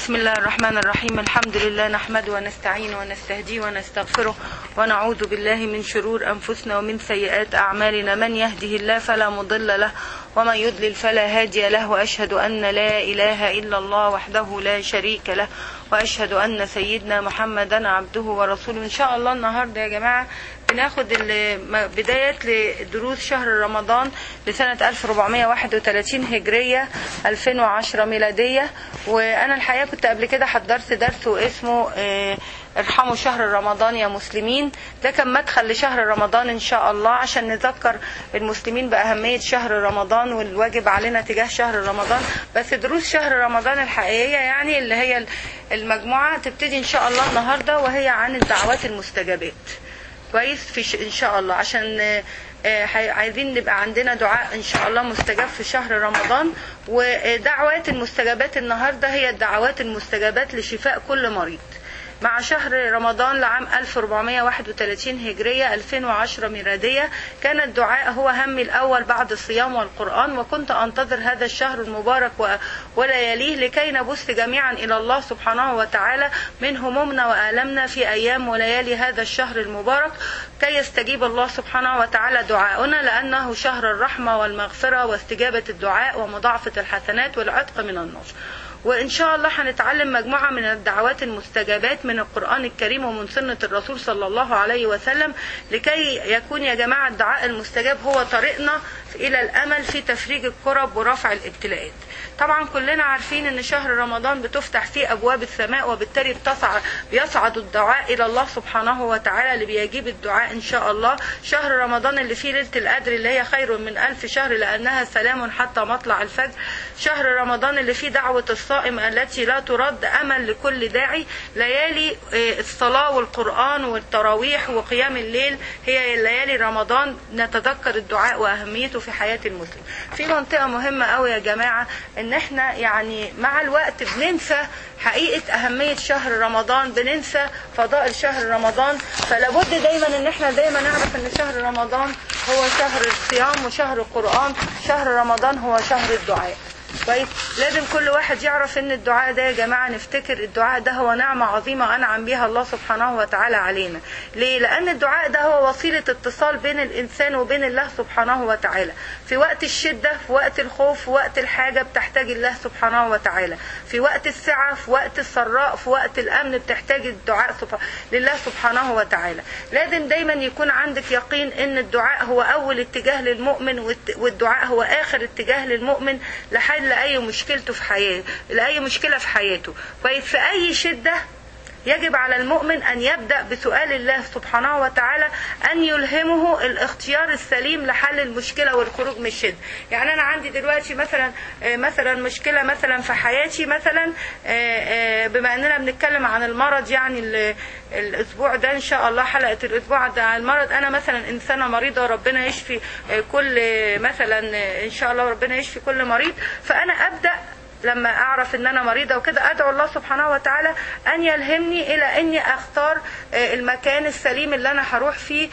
بسم الله الرحمن الرحيم. الحمد لله نحمده ونستعينه ونستهديه ونستغفره ونعوذ بالله من شرور أنفسنا ومن سيئات أعمالنا. من يهده الله فلا مضل له ومن يضلل فلا هادي له، وأشهد أن لا إله إلا الله وحده لا شريك له، وأشهد أن سيدنا محمدا عبده ورسوله. إن شاء الله النهاردة يا جماعة بناخد بداية لدروس شهر رمضان لسنة 1431 هجرية 2010 ميلادية. وأنا الحقيقة كنت قبل كده حضرت درس واسمه ارحموا شهر رمضان يا مسلمين. ده كان مدخل لشهر رمضان إن شاء الله عشان نذكر المسلمين بأهمية شهر رمضان والواجب علينا تجاه شهر رمضان. بس دروس شهر رمضان الحقيقية يعني اللي هي المجموعة تبتدي إن شاء الله النهاردة، وهي عن الدعوات المستجابات. كويس إن شاء الله عشان عايزين نبقى عندنا دعاء إن شاء الله مستجاب في شهر رمضان. ودعوات المستجابات النهاردة هي الدعوات المستجابات لشفاء كل مريض مع شهر رمضان لعام 1431 هجرية 2010 ميلادية. كان الدعاء هو همي الأول بعد الصيام والقرآن، وكنت أنتظر هذا الشهر المبارك ولياليه لكي نبث جميعا إلى الله سبحانه وتعالى من همومنا وآلامنا في أيام وليالي هذا الشهر المبارك، كي يستجيب الله سبحانه وتعالى دعاءنا، لأنه شهر الرحمة والمغفرة واستجابة الدعاء ومضاعفة الحسنات والعتق من النار. وإن شاء الله هنتعلم مجموعة من الدعوات المستجابات من القرآن الكريم ومن سنة الرسول صلى الله عليه وسلم، لكي يكون يا جماعة الدعاء المستجاب هو طريقنا إلى الأمل في تفريج الكرب ورفع الابتلاءات. طبعا كلنا عارفين ان شهر رمضان بتفتح فيه ابواب السماء، وبالتالي بيصعد الدعاء الى الله سبحانه وتعالى اللي بيجيب الدعاء ان شاء الله. شهر رمضان اللي فيه ليلة القدر اللي هي خير من 1000 شهر لانها سلام حتى مطلع الفجر. شهر رمضان اللي فيه دعوة الصائم التي لا ترد، امل لكل داعي. ليالي الصلاة والقرآن والتراويح وقيام الليل هي ليالي رمضان، نتذكر الدعاء واهميته في حياة المسلم. في منطقة مهمة قوي يا جماعة، ان احنا يعني مع الوقت بننسى حقيقة اهمية شهر رمضان، بننسى فضائل شهر رمضان. فلابد دايما ان احنا دايما نعرف ان شهر رمضان هو شهر الصيام وشهر القرآن. شهر رمضان هو شهر الدعاء. كويس، لازم كل واحد يعرف ان الدعاء ده يا جماعة نفتكر الدعاء ده هو نعمة عظيمة انعم بها الله سبحانه وتعالى علينا. ليه؟ لان الدعاء ده هو وسيلة اتصال بين الانسان وبين الله سبحانه وتعالى. في وقت الشدة، في وقت الخوف، في وقت الحاجة بتحتاج الله سبحانه وتعالى. في وقت السعة، في وقت السراء، في وقت الامن بتحتاج الدعاء لله سبحانه وتعالى. لازم دايما يكون عندك يقين ان الدعاء هو اول اتجاه للمؤمن، والدعاء هو اخر اتجاه للمؤمن لحل لأي مشكلته في حياته، لأي مشكلة في حياته. كويس، في أي شدة يجب على المؤمن أن يبدأ بسؤال الله سبحانه وتعالى أن يلهمه الاختيار السليم لحل المشكلة والخروج من الشدة. يعني أنا عندي دلوقتي مثلا مشكلة مثلا في حياتي، مثلا بما أننا بنتكلم عن المرض، يعني الأسبوع ده إن شاء الله حلقة الأسبوع ده عن المرض. أنا مثلا إنسانة مريضة وربنا يشفي كل، مثلا إن شاء الله ربنا يشفي كل مريض. فأنا أبدأ لما اعرف ان انا مريضة وكده ادعو الله سبحانه وتعالى ان يلهمني الى اني اختار المكان السليم اللي انا هروح فيه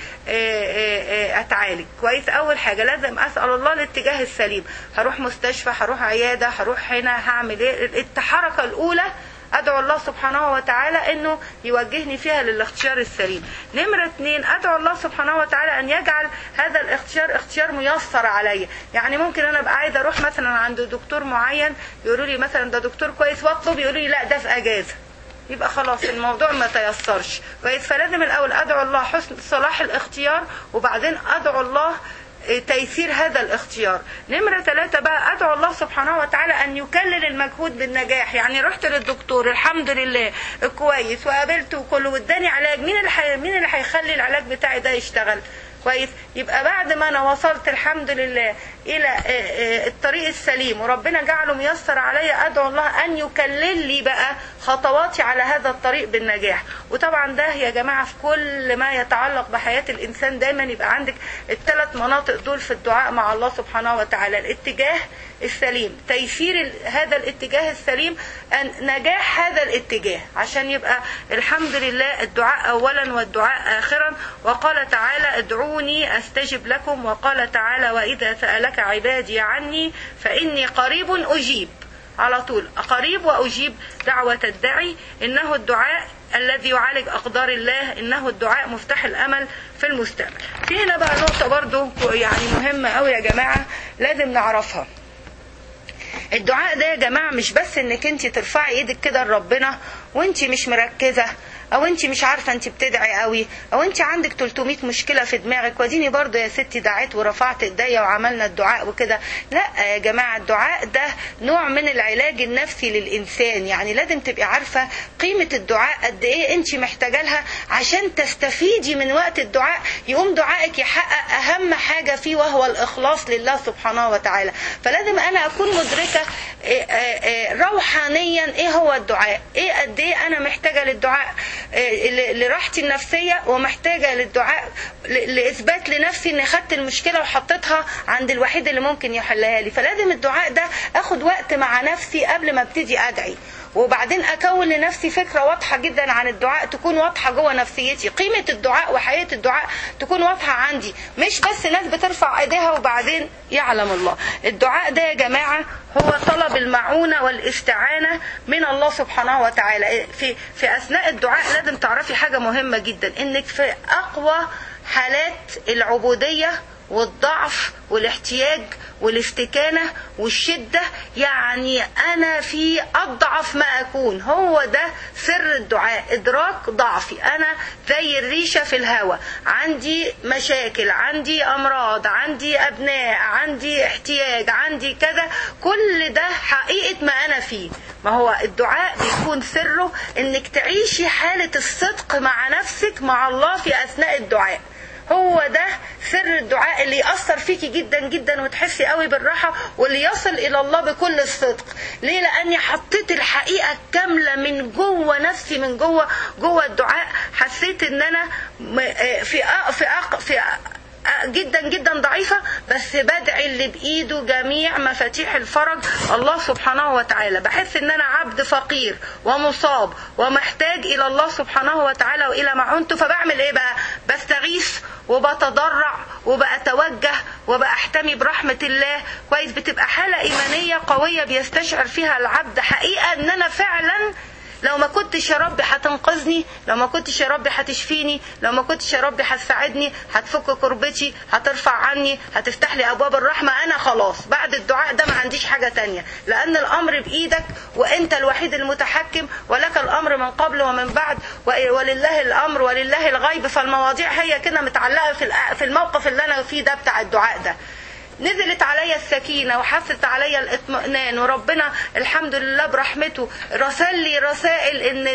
اتعالج. كويس، اول حاجة لازم اسأل الله الاتجاه السليم. هروح مستشفى، هروح عيادة، هروح هنا، هعمل ايه؟ الحركة الاولى ادعو الله سبحانه وتعالى انه يوجهني فيها للاختيار السليم. نمرة 2، ادعو الله سبحانه وتعالى ان يجعل هذا الاختيار اختيار ميسر عليا. يعني ممكن انا ابقى عايزه اروح مثلا عند دكتور معين، يقولوا لي مثلا ده دكتور كويس، واطلب يقولوا لي لا ده في اجازه، يبقى خلاص الموضوع ما تيسرش. كويس، فلازم الاول ادعو الله حسن صلاح الاختيار، وبعدين ادعو الله تيسير هذا الاختيار. نمرة 3 بقى ادعو الله سبحانه وتعالى ان يكلل المجهود بالنجاح. يعني رحت للدكتور الحمد لله كويس وقابلته وكله واداني علاج، مين اللي هيخلي العلاج بتاعي ده يشتغل؟ كويس، يبقى بعد ما انا وصلت الحمد لله الى الطريق السليم وربنا جعله ميسر عليا، ادعو الله ان يكلل لي بقى خطواتي على هذا الطريق بالنجاح. وطبعا ده يا جماعة في كل ما يتعلق بحياة الانسان دايما يبقى عندك الثلاث مناطق دول في الدعاء مع الله سبحانه وتعالى: الاتجاه السليم، تيسير هذا الاتجاه السليم، نجاح هذا الاتجاه، عشان يبقى الحمد لله الدعاء اولا والدعاء اخرا. وقال تعالى: ادعوني استجب لكم. وقال تعالى: واذا سألك عبادي عني فاني قريب اجيب. على طول قريب وأجيب دعوة الداعي، إنه الدعاء الذي يعالج أقدار الله، إنه الدعاء مفتاح الأمل في المستقبل. في هنا بقى نقطة برضو يعني مهمة قوي يا جماعة لازم نعرفها. الدعاء ده يا جماعة مش بس انك انت ترفعي ايدك كده لربنا وانت مش مركزة، او انت مش عارفة انت بتدعي قوي، او انت عندك 300 مشكلة في دماغك وديني برضو يا ستي دعيت ورفعت ايديا وعملنا الدعاء وكده. لا يا جماعة، الدعاء ده نوع من العلاج النفسي للإنسان. يعني لازم تبقي عارفة قيمة الدعاء قد ايه انت محتاجة لها عشان تستفيدي من وقت الدعاء، يقوم دعائك يحقق اهم حاجة فيه وهو الإخلاص لله سبحانه وتعالى. فلازم انا اكون مدركة روحانيا ايه هو الدعاء، ايه قد ايه انا محتاجة للدعاء لراحتي النفسية، ومحتاجة للدعاء لإثبات لنفسي ان خدت المشكلة وحطيتها عند الوحيد اللي ممكن يحلها لي. فلازم الدعاء ده اخد وقت مع نفسي قبل ما ابتدي ادعي، وبعدين اكون لنفسي فكرة واضحة جدا عن الدعاء تكون واضحة جوه نفسيتي، قيمة الدعاء وحقيقة الدعاء تكون واضحة عندي، مش بس ناس بترفع ايديها وبعدين يعلم الله. الدعاء ده يا جماعة هو طلب المعونة والاستعانة من الله سبحانه وتعالى. في اثناء الدعاء لازم تعرفي حاجة مهمة جدا، انك في اقوى حالات العبودية والضعف والاحتياج والاستكانة والشدة، يعني أنا في أضعف ما أكون، هو ده سر الدعاء، إدراك ضعفي. أنا زي الريشة في الهواء، عندي مشاكل، عندي أمراض، عندي أبناء، عندي احتياج، عندي كذا، كل ده حقيقة ما أنا فيه. ما هو الدعاء بيكون سره إنك تعيشي حالة الصدق مع نفسك مع الله في أثناء الدعاء. هو ده سر الدعاء اللي يأثر فيكي جدا جدا وتحسي قوي بالراحة، واللي يصل إلى الله بكل الصدق. ليه؟ لأني حطيت الحقيقة الكاملة من جوه نفسي، من جوه الدعاء. حسيت إن أنا في جدا جدا ضعيفة، بس بدعي اللي بإيده جميع مفاتيح الفرج الله سبحانه وتعالى. بحس ان انا عبد فقير ومصاب ومحتاج الى الله سبحانه وتعالى والى معونته. فبعمل ايه بقى؟ بستغيث وبتضرع وبأتوجه وبأحتمي برحمة الله. كويس؟ بتبقى حالة إيمانية قوية بيستشعر فيها العبد حقيقة ان انا فعلا لو ما كنتش يا رب هتنقذني، لو ما كنتش يا رب هتشفيني، لو ما كنتش يا رب هتساعدني، هتفك كربتي، هترفع عني، هتفتح لي ابواب الرحمة، انا خلاص بعد الدعاء ده ما عنديش حاجة تانية، لان الامر بايدك وانت الوحيد المتحكم، ولك الامر من قبل ومن بعد، ولله الامر ولله الغيب. فالمواضيع هي كده متعلقة في الموقف اللي انا فيه ده بتاع الدعاء ده. نزلت عليا السكينة وحفت عليا الاطمئنان، وربنا الحمد لله برحمته رسل لي رسائل ان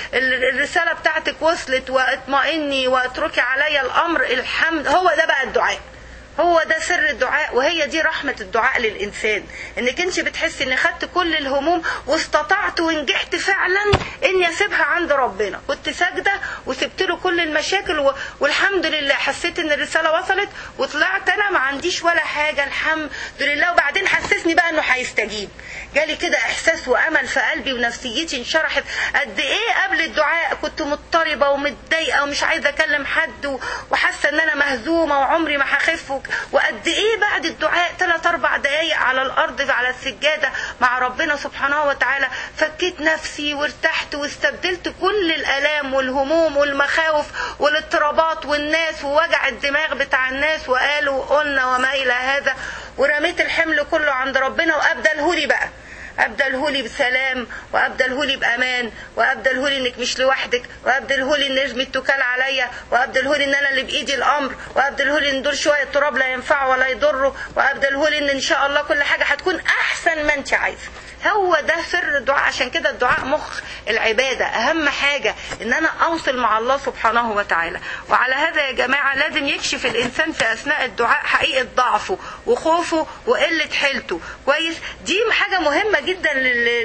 الرسالة بتاعتك وصلت، واطمئني واتركي عليا الامر. الحمد. هو ده بقى الدعاء، هو ده سر الدعاء، وهي دي رحمة الدعاء للإنسان، انك انت بتحسي ان خدت كل الهموم واستطعت ونجحت فعلا اني اسيبها عند ربنا. كنت ساجدة وسبت له كل المشاكل والحمد لله حسيت ان الرسالة وصلت وطلعت انا ما عنديش ولا حاجة الحمد لله. وبعدين حسسني بقى انه هيستجيب، جالي كده احساس وامل في قلبي ونفسيتي انشرحت. قد ايه قبل الدعاء كنت مضطربة ومتضايقة ومش عايزة اكلم حد وحاسة ان انا مهزومة وعمري ما هخف، وقد ايه بعد الدعاء 3-4 دقايق على الارض على السجادة مع ربنا سبحانه وتعالى فكيت نفسي وارتحت واستبدلت كل الالام والهموم والمخاوف والاضطرابات والناس ووجع الدماغ بتاع الناس، وقالوا قلنا وما الى هذا، ورميت الحمل كله عند ربنا وابدلهولي بقى، أبدلهولي بسلام، وأبدلهولي بأمان، وأبدلهولي إنك مش لوحدك، وأبدلهولي إن نجم التكال عليا، وأبدلهولي إن أنا اللي بإيدي الأمر، وأبدلهولي إن دول شوية تراب لا ينفع ولا يضره، وأبدلهولي إن شاء الله كل حاجة هتكون أحسن ما أنت عايزة. هو ده سر الدعاء. عشان كده الدعاء مخ العبادة، أهم حاجة إن أنا أوصل مع الله سبحانه وتعالى. وعلى هذا يا جماعة لازم يكشف الإنسان في أثناء الدعاء حقيقة ضعفه وخوفه وقلة حيلته. كويس؟ دي حاجة مهمة جدا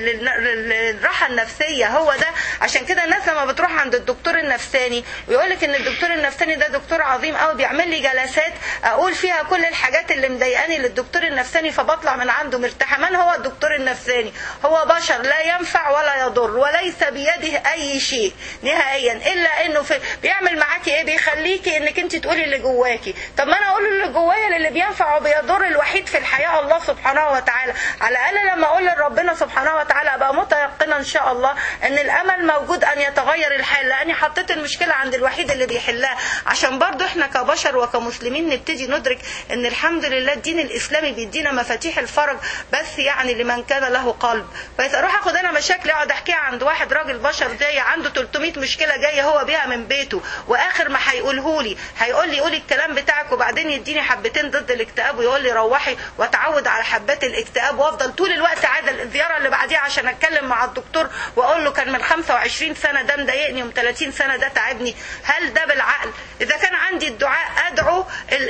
للراحة النفسية. هو ده عشان كده الناس لما بتروح عند الدكتور النفساني ويقولك إن الدكتور النفساني ده دكتور عظيم قوي بيعمل لي جلسات أقول فيها كل الحاجات اللي مضايقاني للدكتور النفساني، فبطلع من عنده مرتاحة. من هو الدكتور النفساني؟ تاني، هو بشر لا ينفع ولا يضر وليس بيده اي شيء نهائيا، الا انه بيعمل معاكي ايه؟ بيخليكي انك انت تقولي اللي جواكي. طب ما انا اقول اللي جوايا للي بينفع وبيضر الوحيد في الحياه الله سبحانه وتعالى. على الاقل لما اقول لربنا سبحانه وتعالى ابقى متيقنه ان شاء الله ان الامل موجود ان يتغير الحال، لاني حطيت المشكله عند الوحيد اللي بيحلها. عشان برضو احنا كبشر وكمسلمين نبتدي ندرك ان الحمد لله الدين الاسلامي بيدينا مفاتيح الفرج، بس يعني لمن كان له قلب. بس اروح اخد انا مشاكل اقعد احكيها عند واحد راجل بشر جاي عنده 300 مشكله جايه هو بيها من بيته، واخر ما هيقوله لي هيقول لي قولي الكلام بتاعك، وبعدين يديني حبتين ضد الاكتئاب ويقول لي روحي، واتعود على حبات الاكتئاب وافضل طول الوقت عاده الزياره اللي بعديها عشان اتكلم مع الدكتور واقول له كان من 25 سنه ده مضايقني ومن 30 سنه ده تعبني. هل ده بالعقل؟ اذا كان عندي الدعاء ادعو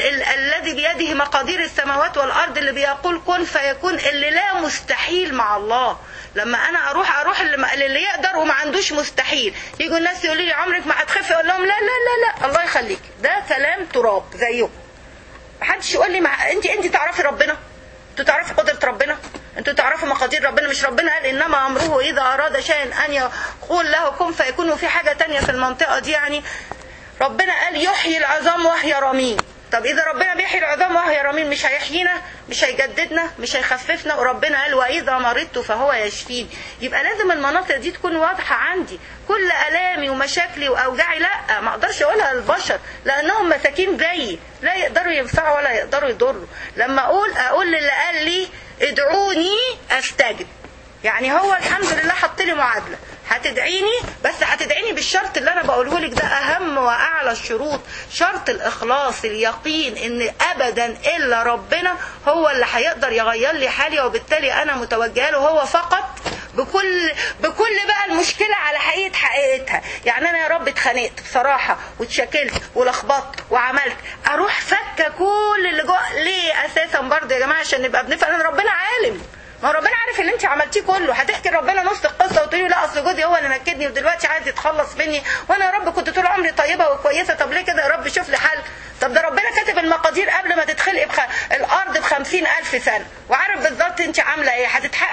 الذي بيده مقادير السماوات والارض اللي بيقول كن فيكون، اللي لا مستحيل مع الله. لما انا اروح اللي يقدر وما عندوش مستحيل، يجوا الناس يقولوا لي عمرك ما هتخفي، اقول لهم لا لا لا لا الله يخليك، ده كلام تراب زيهم. محدش يقول لي انت تعرفي ربنا؟ انتوا تعرفوا قدرة ربنا؟ انتوا تعرفوا مقادير ربنا؟ مش ربنا قال انما امره اذا اراد شيئا ان يقول له كن فيكون؟ وفي حاجة تانية في المنطقة دي، يعني ربنا قال يحيي العظام وهي رميم. طب اذا ربنا بيحيي العظام وهي رميم مش هيحيينا؟ مش هيجددنا؟ مش هيخففنا؟ وربنا قال واذا مرضت فهو يشفين. يبقى لازم المناطق دي تكون واضحة عندي. كل الامي ومشاكلي واوجاعي لا ما اقدرش اقولها للبشر لانهم مساكين زيي، لا يقدروا ينفعوا ولا يقدروا يضروا. لما اقول للي قال لي ادعوني استجب، يعني هو الحمد لله حط لي معادله، هتدعيني بس هتدعيني بالشرط اللي انا بقوله لك ده اهم واعلى الشروط، شرط الاخلاص، اليقين ان ابدا الا ربنا هو اللي هيقدر يغير لي حالي، وبالتالي انا متوجهه له هو فقط بكل بقى المشكله على حقيقتها. يعني انا يا رب اتخانقت بصراحه واتشكلت ولخبطت وعملت، اروح فكه كل اللي جوه ليه اساسا برضه يا جماعه عشان نبقى بنفهم ان ربنا عالم. ما ربنا عارف اللي انت عملتيه كله. هتحكي ربنا نص القصه وتقولي لا اصل جوزي هو اللي نكدني ودلوقتي عايز يتخلص مني، وانا يا رب كنت طول عمري طيبه وكويسه، طب ليه كده يا رب؟ شوف لي حل. طب ده ربنا كاتب المقادير قبل ما تتخلق الارض ب50,000 سنه، وعارف بالظبط انت عامله ايه.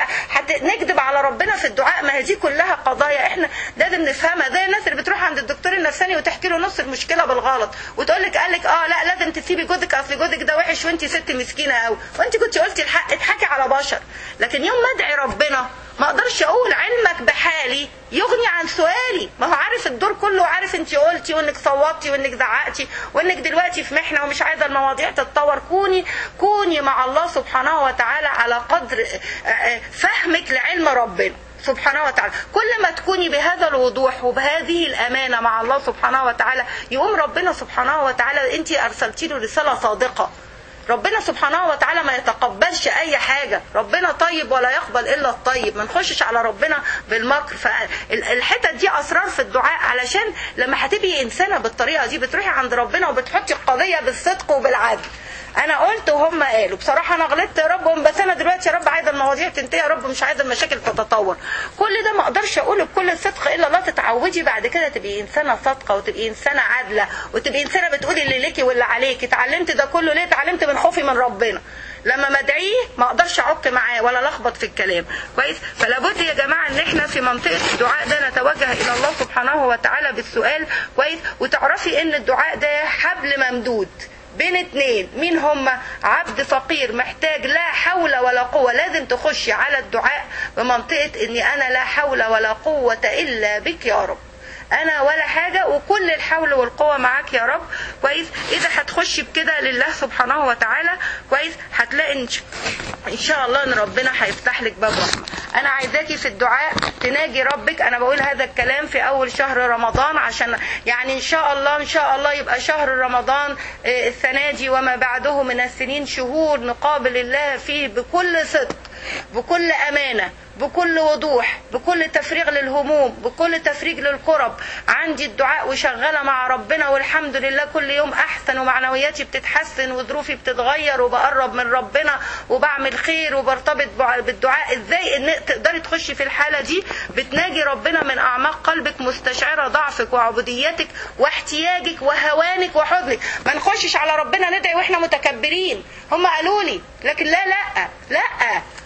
نكذب على ربنا في الدعاء؟ ما هي دي كلها قضايا احنا لازم نفهمها. زي الناس اللي بتروح عند الدكتور النفساني وتحكي له نص المشكله بالغلط، وتقول لك قال لك لا لازم تسيبي جوزك اصل جوزك ده وحش وانت ست مسكينه قوي، وانت كنت قلتي الحق. اضحكي على بشر. لكن يوم ما ادعي ربنا ما اقدرش اقول علمك بحالي يغني عن سؤالي. ما هو عارف الدور كله، وعارف انت قلتي وانك صوتي وانك زعقتي وانك دلوقتي في محنه ومش عايزه المواضيع تتطور. كوني مع الله سبحانه وتعالى على قدر فهمك لعلم ربنا سبحانه وتعالى. كل ما تكوني بهذا الوضوح وبهذه الامانه مع الله سبحانه وتعالى يقوم ربنا سبحانه وتعالى انت ارسلتي له رساله صادقه. ربنا سبحانه وتعالى ما يتقبلش اي حاجة، ربنا طيب ولا يقبل الا الطيب، ما نخشش على ربنا بالمكر. فالحتة دي اسرار في الدعاء، علشان لما هتبقي انسانة بالطريقة دي بتروحي عند ربنا وبتحطي القضية بالصدق وبالعدل. انا قلت وهم قالوا بصراحه انا غلطت يا رب، بس انا دلوقتي يا رب عايزه المواضيع تنتهي يا رب، مش عايزه المشاكل تتطور. كل ده ما اقدرش اقوله بكل صدق الا الله. تتعودي بعد كده تبقي انسانه صادقه وتبقي انسانه عادله وتبقي انسانه بتقولي اللي ليكي واللي عليكي. اتعلمت ده كله ليه؟ اتعلمت من خوفي من ربنا. لما ما ادعيه ما اقدرش اعك معاه ولا لخبط في الكلام كويس. فلا بد يا جماعه ان احنا في منطقه الدعاء ده نتوجه الى الله سبحانه وتعالى بالسؤال كويس. وتعرفي ان الدعاء ده حبل ممدود بين اتنين. مين هم؟ عبد فقير محتاج لا حول ولا قوة. لازم تخشي على الدعاء بمنطقة اني انا لا حول ولا قوة الا بك يا رب، انا ولا حاجة وكل الحول والقوة معاك يا رب كويس. اذا هتخشي بكده لله سبحانه وتعالى كويس هتلاقي ان شاء الله ان ربنا هيفتح لك باب رحمة. انا عايزاكي في الدعاء تناجي ربك. انا بقول هذا الكلام في اول شهر رمضان عشان يعني ان شاء الله يبقى شهر رمضان السنة دي وما بعده من السنين شهور نقابل الله فيه بكل صدق، بكل امانة، بكل وضوح، بكل تفريغ للهموم، بكل تفريغ للكرب. عندي الدعاء وشغالة مع ربنا والحمد لله كل يوم احسن، ومعنوياتي بتتحسن وظروفي بتتغير وبقرب من ربنا وبعمل خير وبرتبط بالدعاء. ازاي ان تقدري تخشي في الحالة دي؟ بتناجي ربنا من اعماق قلبك مستشعرة ضعفك وعبوديتك واحتياجك وهوانك وحزنك. ما نخشش على ربنا ندعي واحنا متكبرين. هم قالوا لي لكن لا لا لا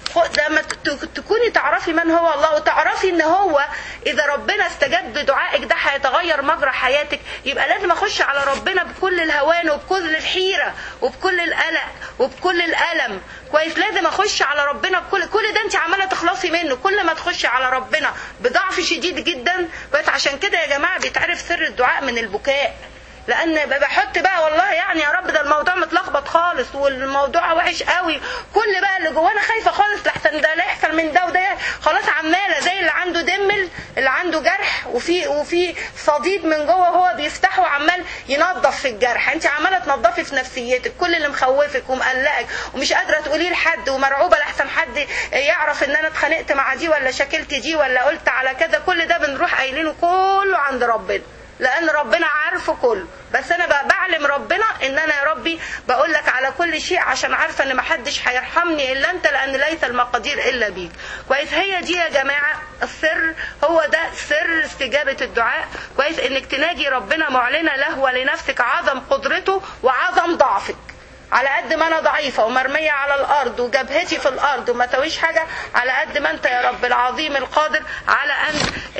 لما تكوني تعرفي من هو الله، وتعرفي ان هو اذا ربنا استجاب لدعائك ده هيتغير مجرى حياتك، يبقى لازم اخش على ربنا بكل الهوان وبكل الحيرة وبكل القلق وبكل الألم. كويس، لازم اخش على ربنا كل ده انت عماله تخلصي منه. كل ما تخشي على ربنا بضعف شديد جدا. بس عشان كده يا جماعه بيتعرف سر الدعاء من البكاء، لان بحط بقى والله يعني يا رب ده الموضوع متلخبط خالص والموضوع وحش قوي، كل بقى اللي جوانا خايفه خالص لحسن ده لا يحصل من ده وده، خلاص عماله زي اللي عنده دمل، اللي عنده جرح وفي صديد من جوه هو بيفتحه وعمال ينظف في الجرح. انت عماله تنظفي في نفسيتك كل اللي مخوفك ومقلقك ومش قادره تقوليه لحد ومرعوبه لحسن حد يعرف ان انا اتخانقت مع دي ولا شكلت دي ولا قلت على كذا. كل ده بنروح قايلينه كله عند ربنا، لان ربنا عارفه كله. بس انا بقى بعلم ربنا ان انا يا ربي بقول لك على كل شيء عشان عارفه ان محدش هيرحمني الا انت، لان ليس المقادير الا بيك. كويس، هي دي يا جماعه السر، هو ده سر استجابه الدعاء. كويس، انك تناجي ربنا معلنه له ولنفسك عظم قدرته وعظم ضعفك. على قد ما انا ضعيفه ومرميه على الارض وجبهتي في الارض وما تويش حاجه، على قد ما انت يا رب العظيم القادر على ان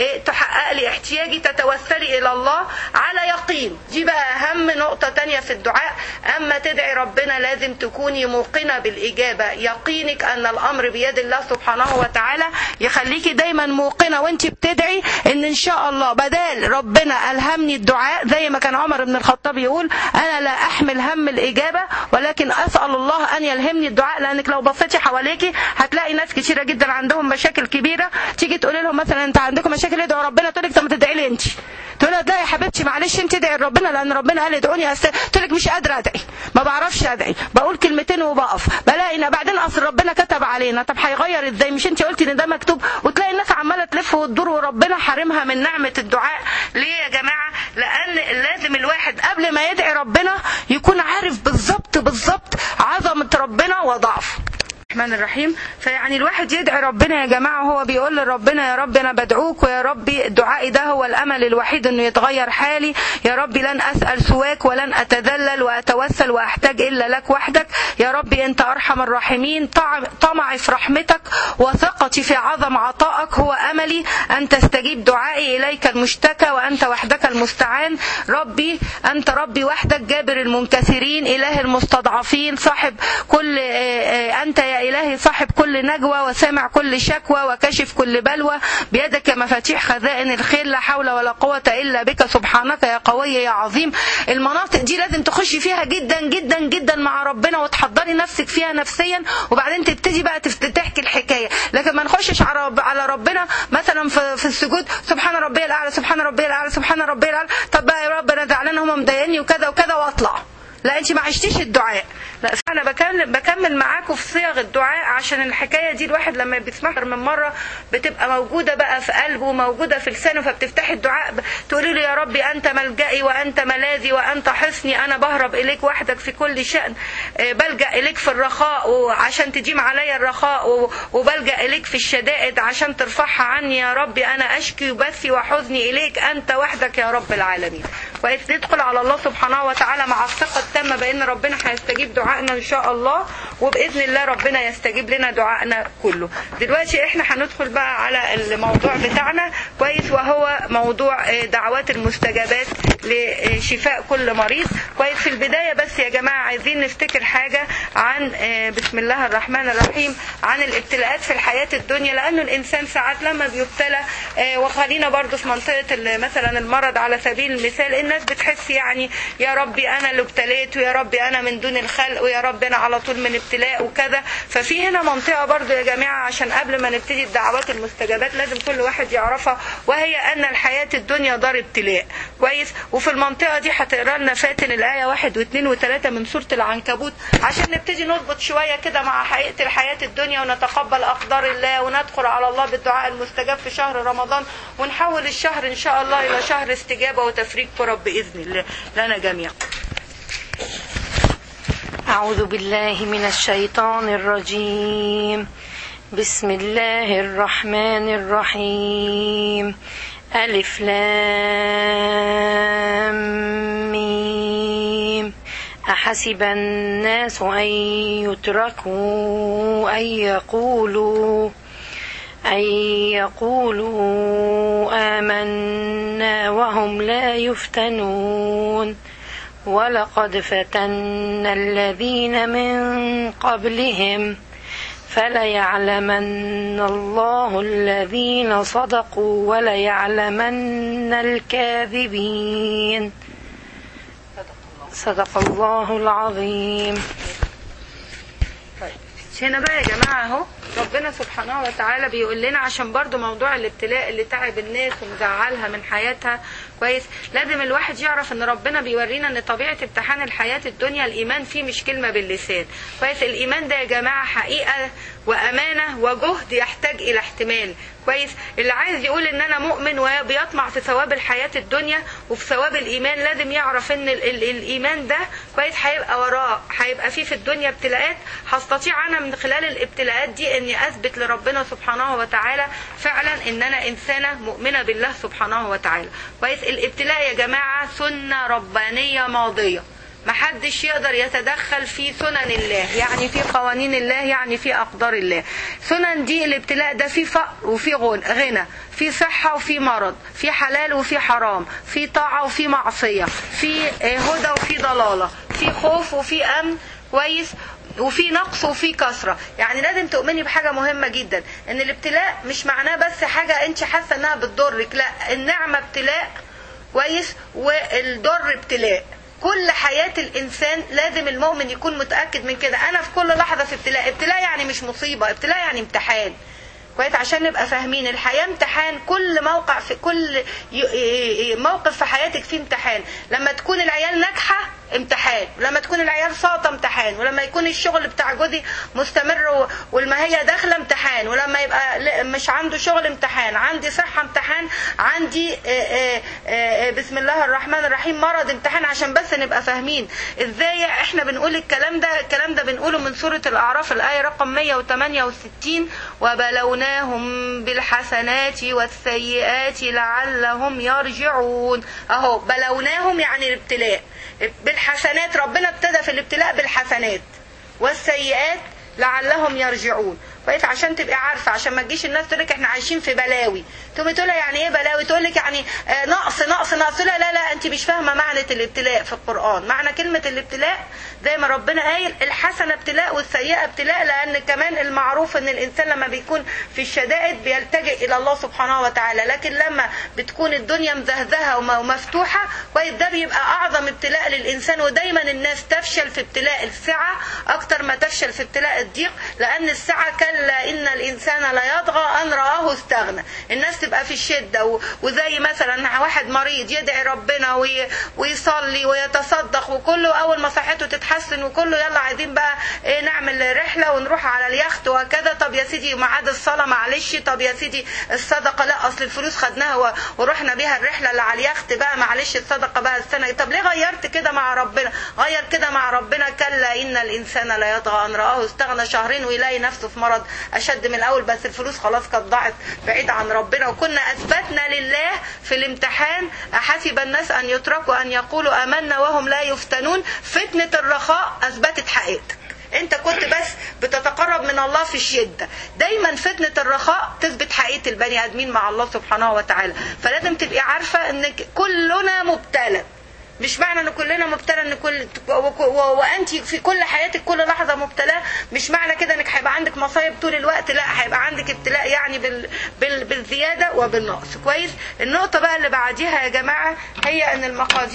تحقق لي احتياجي، تتوسلي الى الله على يقين. دي بقى اهم نقطه تانية في الدعاء. اما تدعي ربنا لازم تكوني موقنه بالاجابه، يقينك ان الامر بيد الله سبحانه وتعالى يخليكي دايما موقنه وانت بتدعي ان شاء الله بدال ربنا الهمني الدعاء، زي ما كان عمر بن الخطاب يقول انا لا احمل هم الاجابه ولكن اسال الله ان يلهمني الدعاء. لانك لو بصيتي حواليكي هتلاقي ناس كتيره جدا عندهم مشاكل كبيره، تيجي تقولي لهم مثلا انت عندكم مشاكل ادعوا ربنا، تقول لك طب ما تدعي لي انت، تقول لها لا يا حبيبتي معلش انت ادعي ربنا لان ربنا قال ادعوني تقول لك مش قادره ادعي، ما بعرفش ادعي، بقول كلمتين وبقف، بلاقي بعدين اصل ربنا كتب علينا. طب هيغير ازاي؟ مش انت قلتي ان ده مكتوب؟ وتلاقي الناس عماله تلف وتدور وربنا حارمها من نعمه الدعاء. ليه يا جماعه؟ لان لازم الواحد قبل ما يدعي ربنا يكون عارف بالظبط عظمه ربنا وضعفه. الرحمن الرحيم. فيعني الواحد يدعي ربنا يا جماعة وهو بيقول لربنا يا رب أنا بدعوك، ويا ربي دعائي ده هو الأمل الوحيد إنه يتغير حالي. يا ربي لن أسأل سواك ولن أتذلل وأتوسل وأحتاج إلا لك وحدك. يا ربي أنت أرحم الراحمين، طمعي في رحمتك وثقتي في عظم عطائك هو أملي أن تستجيب دعائي. إليك المشتكى وأنت وحدك المستعان. ربي أنت ربي وحدك جابر المنكسرين، إله المستضعفين، صاحب كل أنت يا إلهي صاحب كل نجوى وسامع كل شكوى وكشف كل بلوى، بيدك مفاتيح خزائن الخير، لا حول ولا قوة إلا بك سبحانك يا قوي يا عظيم. المناطق دي لازم تخشي فيها جدا جدا جدا مع ربنا وتحضري نفسك فيها نفسيا، وبعدين تبتدي بقى تحكي الحكاية. لكن ما نخشش على ربنا مثلا في السجود سبحان ربي الأعلى سبحان ربي الأعلى سبحان ربي الأعلى، طب بقى يا رب أنا زعلانة هم مضايقني وكذا وكذا واطلع. لا انت ما عشتيش الدعاء. لا انا بكمل معاكم في صيغ الدعاء عشان الحكايه دي الواحد لما بيسمعها من مره بتبقى موجوده بقى في قلبه وموجوده في لسانه، فبتفتحي الدعاء تقولي له يا ربي انت ملجئي وانت ملاذي وانت حصني، انا بهرب اليك وحدك في كل شأن، بلجأ اليك في الرخاء وعشان تديم عليا الرخاء، وبلجأ اليك في الشدائد عشان ترفعها عني. يا ربي انا اشكي بثي وحزني اليك انت وحدك يا رب العالمين. وإذ ندخل على الله سبحانه وتعالى مع الثقة التامة بأن ربنا هيستجيب دعائنا إن شاء الله، وبإذن الله ربنا يستجيب لنا دعائنا كله. دلوقتي إحنا هندخل بقى على الموضوع بتاعنا كويس، وهو موضوع دعوات المستجابات لشفاء كل مريض. كويس، في البداية بس يا جماعة عايزين نفتكر حاجة عن بسم الله الرحمن الرحيم عن الابتلاءات في الحياة الدنيا، لأنه الإنسان ساعات لما بيبتلى وخلينا برضو في منطقة مثلا المرض على سبيل المثال، الناس بتحس يعني يا ربي أنا اللي ابتليت ويا ربي أنا من دون الخلق ويا ربي أنا على طول من ابتلاء وكذا. ففي هنا منطقة برضو يا جماعة عشان قبل ما نبتدي الدعوات المستجابات لازم كل واحد يعرفها، وهي أن الحياة الدنيا دار ابتلاء. كويس، وفي المنطقة دي هتقرا لنا فاتن الآية 1 و2 و3 من سورة العنكبوت عشان نبتدي نضبط شوية كده مع حقيقة الحياة الدنيا ونتقبل أقدار الله وندخل على الله بالدعاء المستجاب في شهر رمضان، ونحول الشهر إن شاء الله إلى شهر استجابة وتفريج كرب بإذن الله لنا جميعا. أعوذ بالله من الشيطان الرجيم. بسم الله الرحمن الرحيم. ألف لام ميم. أحسب الناس أن يتركوا أن يقولوا آمنا وهم لا يفتنون ولقد فتنا الذين من قبلهم فليعلمن الله الذين صدقوا وليعلمن الكاذبين. صدق الله العظيم. هنا بقى يا جماعة اهو ربنا سبحانه وتعالى بيقول لنا عشان برضو موضوع الابتلاء اللي تعب الناس ومزعلها من حياتها كويس، لازم الواحد يعرف ان ربنا بيورينا ان طبيعة امتحان الحياة الدنيا الايمان فيه مش كلمة باللسان كويس. الايمان ده يا جماعة حقيقة وامانة وجهد يحتاج الى احتمال كويس. اللي عايز يقول ان انا مؤمن وبيطمع في ثواب الحياة الدنيا وفي ثواب الايمان لازم يعرف ان الايمان ده كويس هيبقى وراه هيبقى فيه في الدنيا ابتلاءات. هستطيع انا من خلال الابتلاءات دي اني اثبت لربنا سبحانه وتعالى فعلا ان انا انسانة مؤمنة بالله سبحانه وتعالى كويس. الابتلاء يا جماعة سنة ربانية ماضية، محدش يقدر يتدخل في سنن الله، يعني في قوانين الله، يعني في أقدار الله. سنن دي الابتلاء ده في فقر وفي غنى، في صحة وفي مرض، في حلال وفي حرام، في طاعة وفي معصية، في هدى وفي ضلالة، في خوف وفي أمن كويس، وفي نقص وفي كسرة. يعني لازم تؤمني بحاجة مهمة جدا، ان الابتلاء مش معناه بس حاجة انت حاسة انها بتضرك، لا، النعمة ابتلاء كويس والضر ابتلاء. كل حياة الإنسان لازم المؤمن يكون متأكد من كده. أنا في كل لحظة في ابتلاء. ابتلاء يعني مش مصيبة، ابتلاء يعني امتحان كويس. عشان نبقى فاهمين الحياة امتحان، كل موقع في كل موقف في حياتك فيه امتحان. لما تكون العيال ناجحة امتحان، ولما تكون العيال ساقطة امتحان، ولما يكون الشغل بتاع جوزي مستمر والماهية داخلة امتحان، ولما يبقى مش عنده شغل امتحان، عندي صحة امتحان، عندي بسم الله الرحمن الرحيم مرض امتحان. عشان بس نبقى فاهمين ازاي احنا بنقول الكلام ده بنقوله من سورة الأعراف الآية رقم 168 وبلوناهم بالحسنات والسيئات لعلهم يرجعون. اهو بلوناهم يعني الابتلاء بالحسنات، ربنا ابتدى في الابتلاء بالحسنات، والسيئات لعلهم يرجعون كويس. عشان تبقى عارفه، عشان ما تجيش الناس تقول لك احنا عايشين في بلاوي، تقوم تقول يعني ايه بلاوي، تقول لك يعني نقص نقص نقص. لا انت مش فاهمه معنى الابتلاء في القرآن. معنى كلمه الابتلاء زي ما ربنا قايل الحسنه ابتلاء والسيئه ابتلاء، لان كمان المعروف ان الانسان لما بيكون في الشدائد بيلتجئ الى الله سبحانه وتعالى، لكن لما بتكون الدنيا مزهزهه ومفتوحه كويس ده بيبقى اعظم ابتلاء للانسان. ودايما الناس تفشل في ابتلاء السعه اكتر ما تفشل في ابتلاء الضيق، لان السعه كلا ان الانسان لا يطغى ان رآه استغنى. الناس تبقى في الشده وزي مثلا واحد مريض يدعي ربنا ويصلي ويتصدق وكله، اول ما صحته تتحسن وكله يلا عايزين بقى نعمل رحله ونروح على اليخت وكذا. طب يا سيدي ميعاد الصلاه معلش، طب يا سيدي الصدقه لا اصل الفلوس خدناها ورحنا بيها الرحله اللي على اليخت بقى معلش الصدقه بقى السنه. طب ليه غيرت كده مع ربنا؟ غير كده مع ربنا كلا ان الانسان لا يطغى ان رآه استغنى، شهرين ويلاقي نفسه في مرض اشد من الاول، بس الفلوس خلاص كانت ضاعت بعيد عن ربنا. وكنا اثبتنا لله في الامتحان احسب الناس ان يتركوا ان يقولوا امنا وهم لا يفتنون. فتنة الرخاء اثبتت حقيقتك، انت كنت بس بتتقرب من الله في الشدة. دايما فتنة الرخاء تثبت حقيقة البني ادمين مع الله سبحانه وتعالى. فلازم تبقي عارفة ان كلنا مبتلى، مش معنى ان كلنا مبتلى ان وانت في كل حياتك كل لحظه مبتلاه، مش معنى كده انك هيبقى عندك مصايب طول الوقت، لا هيبقى عندك ابتلاء يعني بالزياده وبالنقص كويس. النقطه بقى اللي بعديها يا جماعه هي ان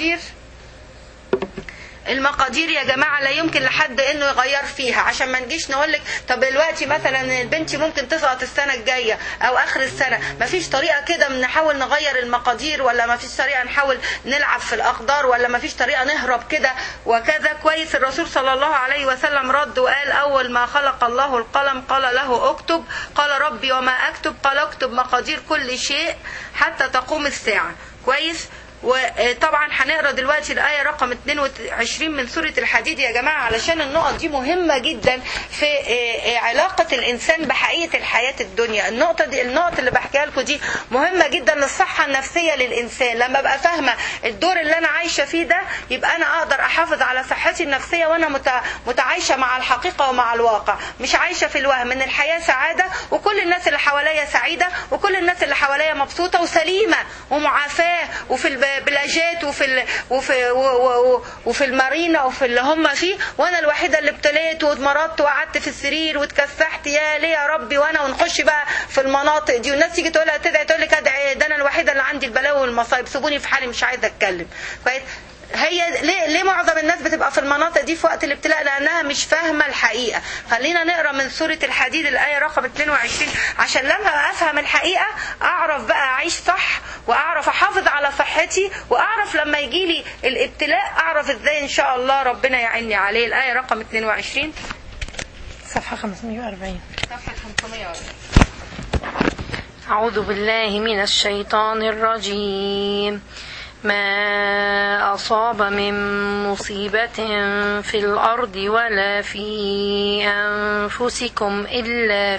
المقادير يا جماعة لا يمكن لحد انه يغير فيها. عشان ما نجيش نقولك طب دلوقتي مثلا البنت ممكن تسقط السنة الجاية او اخر السنة، مفيش طريقة كده نحاول نغير المقادير، ولا مفيش طريقة نحاول نلعب في الاقدار، ولا مفيش طريقة نهرب كده وكذا كويس. الرسول صلى الله عليه وسلم رد وقال اول ما خلق الله القلم قال له اكتب، قال ربي وما اكتب، قال اكتب مقادير كل شيء حتى تقوم الساعة كويس. وطبعا هنقرا دلوقتي الآية رقم 22 من سورة الحديد يا جماعة، علشان النقط دي مهمة جدا في علاقة الإنسان بحقيقة الحياة الدنيا. النقط اللي بحكيها لكم دي مهمة جدا للصحة النفسية للإنسان. لما ابقى فاهمة الدور اللي أنا عايشة فيه ده، يبقى أنا أقدر أحافظ على صحتي النفسية وأنا متعايشة مع الحقيقة ومع الواقع، مش عايشة في الوهم ان الحياة سعادة وكل الناس اللي حواليا سعيدة وكل الناس اللي حواليا مبسوطة وسليمة ومعافاة وفي البلاجات وفي المارينا وفي اللي هم فيه، وانا الوحيدة اللي ابتليت واتمرضت وقعدت في السرير واتكسحت، يا ليه يا ربي. وانا ونخش بقى في المناطق دي والناس تيجي تقول لك ادعي، ده انا الوحيدة اللي عندي البلاوي والمصايب، سيبوني في حالي مش عايزة اتكلم. هي ليه معظم الناس بتبقى في المناطق دي في وقت الابتلاء؟ لانها مش فاهمه الحقيقه. خلينا نقرا من سوره الحديد الايه رقم 22 عشان لما افهم الحقيقه اعرف بقى اعيش صح، واعرف احافظ على صحتي، واعرف لما يجي لي الابتلاء اعرف ازاي ان شاء الله ربنا يعيني عليه. الايه رقم 22 صفحه 540. صفحه 540. أعوذ بالله من الشيطان الرجيم. ما أصاب من مصيبة في الأرض ولا في أنفسكم إلا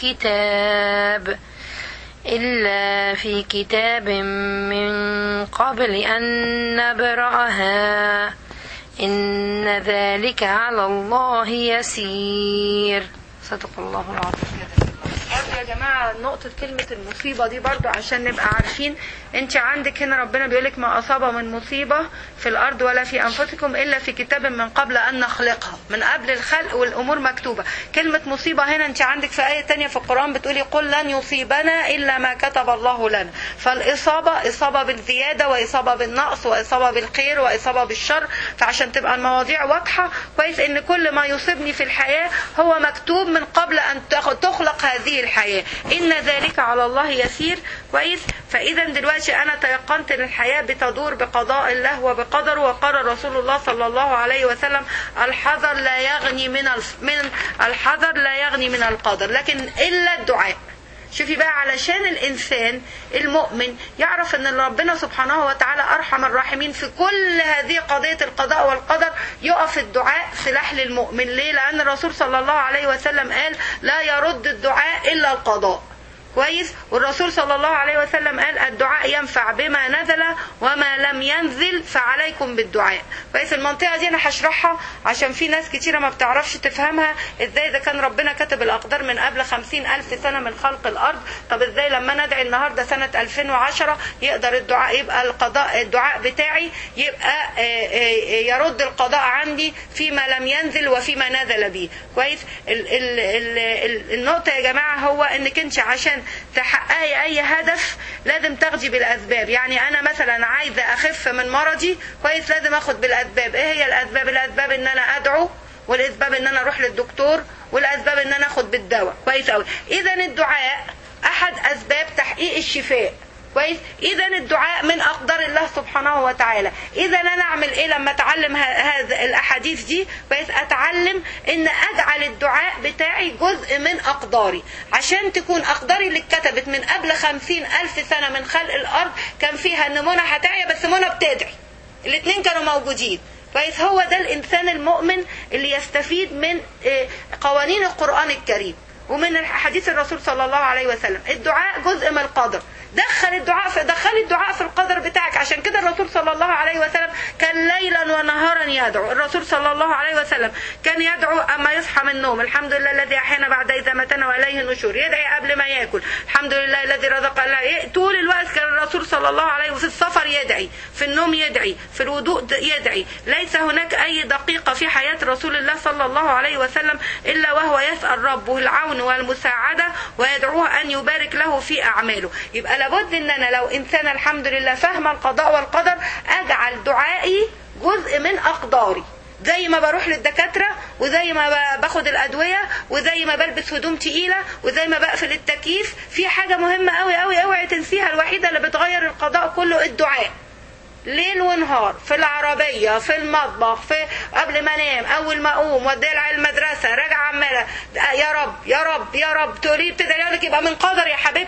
في كتاب من قبل أن نبرأها إن ذلك على الله يسير. صدق الله العظيم. يا جماعة نقطة كلمة المصيبة دي برضو عشان نبقى عارفين. انت عندك هنا ربنا بيقولك ما أصاب من مصيبة في الأرض ولا في أنفسكم إلا في كتاب من قبل أن نخلقها، من قبل الخلق والأمور مكتوبة. كلمة مصيبة هنا انت عندك في آية تانية في القرآن بتقولي قل لن يصيبنا إلا ما كتب الله لنا. فالإصابة إصابة بالزيادة وإصابة بالنقص وإصابة بالخير وإصابة بالشر. فعشان تبقى المواضيع واضحة كويس ان كل ما يصيبني في الحياة هو مكتوب من قبل أن تخلق هذه الحياة، إن ذلك على الله يسير. كويس. فإذا دلوقتي أنا تيقنت أن الحياة بتدور بقضاء الله وبقدره. وقال رسول الله صلى الله عليه وسلم الحذر لا يغني من القدر، لكن إلا الدعاء. شوفي بقى، علشان الإنسان المؤمن يعرف أن ربنا سبحانه وتعالى أرحم الراحمين في كل هذه قضية القضاء والقدر، يقف الدعاء سلاح للمؤمن. ليه؟ لأن الرسول صلى الله عليه وسلم قال لا يرد الدعاء إلا القضاء. كويس. والرسول صلى الله عليه وسلم قال الدعاء ينفع بما نزل وما لم ينزل فعليكم بالدعاء. كويس. المنطقة دي أنا هشرحها عشان في ناس كتيرة ما بتعرفش تفهمها. إزاي إذا كان ربنا كتب الأقدار من قبل 50,000 سنة من خلق الأرض، طب إزاي لما ندعي النهاردة سنة 2010 يقدر الدعاء يبقى الدعاء بتاعي يبقى يرد القضاء عندي فيما لم ينزل وفيما نزل به. كويس. النقطة يا جماعة هو إنك انت عشان تحققي اي هدف لازم تاخدي بالاسباب. يعني انا مثلا عايزه اخف من مرضي، كويس، لازم اخد بالاسباب. ايه هي الاسباب؟ الاسباب ان انا ادعو، والاسباب ان انا اروح للدكتور، والاسباب ان انا اخد بالدواء. كويس قوي. اذا الدعاء احد اسباب تحقيق الشفاء. كويس. اذا الدعاء من اقدار الله سبحانه وتعالى. اذا انا اعمل ايه لما اتعلم هذا الاحاديث دي؟ كويس. اتعلم ان اجعل الدعاء بتاعي جزء من اقداري، عشان تكون اقداري اللي اتكتبت من قبل 50,000 سنة من خلق الارض كان فيها ان منى هتعيا بس منى بتدعي، الاثنين كانوا موجودين. كويس. هو ده الانسان المؤمن اللي يستفيد من قوانين القرآن الكريم ومن حديث الرسول صلى الله عليه وسلم. الدعاء جزء من القدر. دخلي الدعاء في القدر بتاعك. عشان كده الرسول صلى الله عليه وسلم كان ليلا ونهارا يدعو. الرسول صلى الله عليه وسلم كان يدعو اما يصحى من النوم الحمد لله الذي احيانا بعد اذا ماتنا واليه النشور. يدعي قبل ما ياكل الحمد لله الذي رزقنا. طول الوقت كان الرسول صلى الله عليه وسلم في السفر يدعي، في النوم يدعي، في الوضوء يدعي. ليس هناك اي دقيقة في حياة رسول الله صلى الله عليه وسلم الا وهو يسأل ربه العون والمساعدة ويدعوه ان يبارك له في اعماله. يبقى لابد ان انا لو انسان الحمد لله فاهمه القضاء والقدر اجعل دعائي جزء من اقداري. زي ما بروح للدكاترة، وزي ما باخد الادوية، وزي ما بلبس هدوم تقيلة، وزي ما بقفل التكييف، في حاجة مهمة قوي قوي اوعي تنسيها الوحيدة اللي بتغير القضاء كله: الدعاء. ليل ونهار، في العربية، في المطبخ، في قبل ما انام، اول ما اقوم، وديها المدرسة، راجعة عمالة يا رب يا رب يا رب، تقولي بتدعي لك يبقى من قدر يا حبيبتي.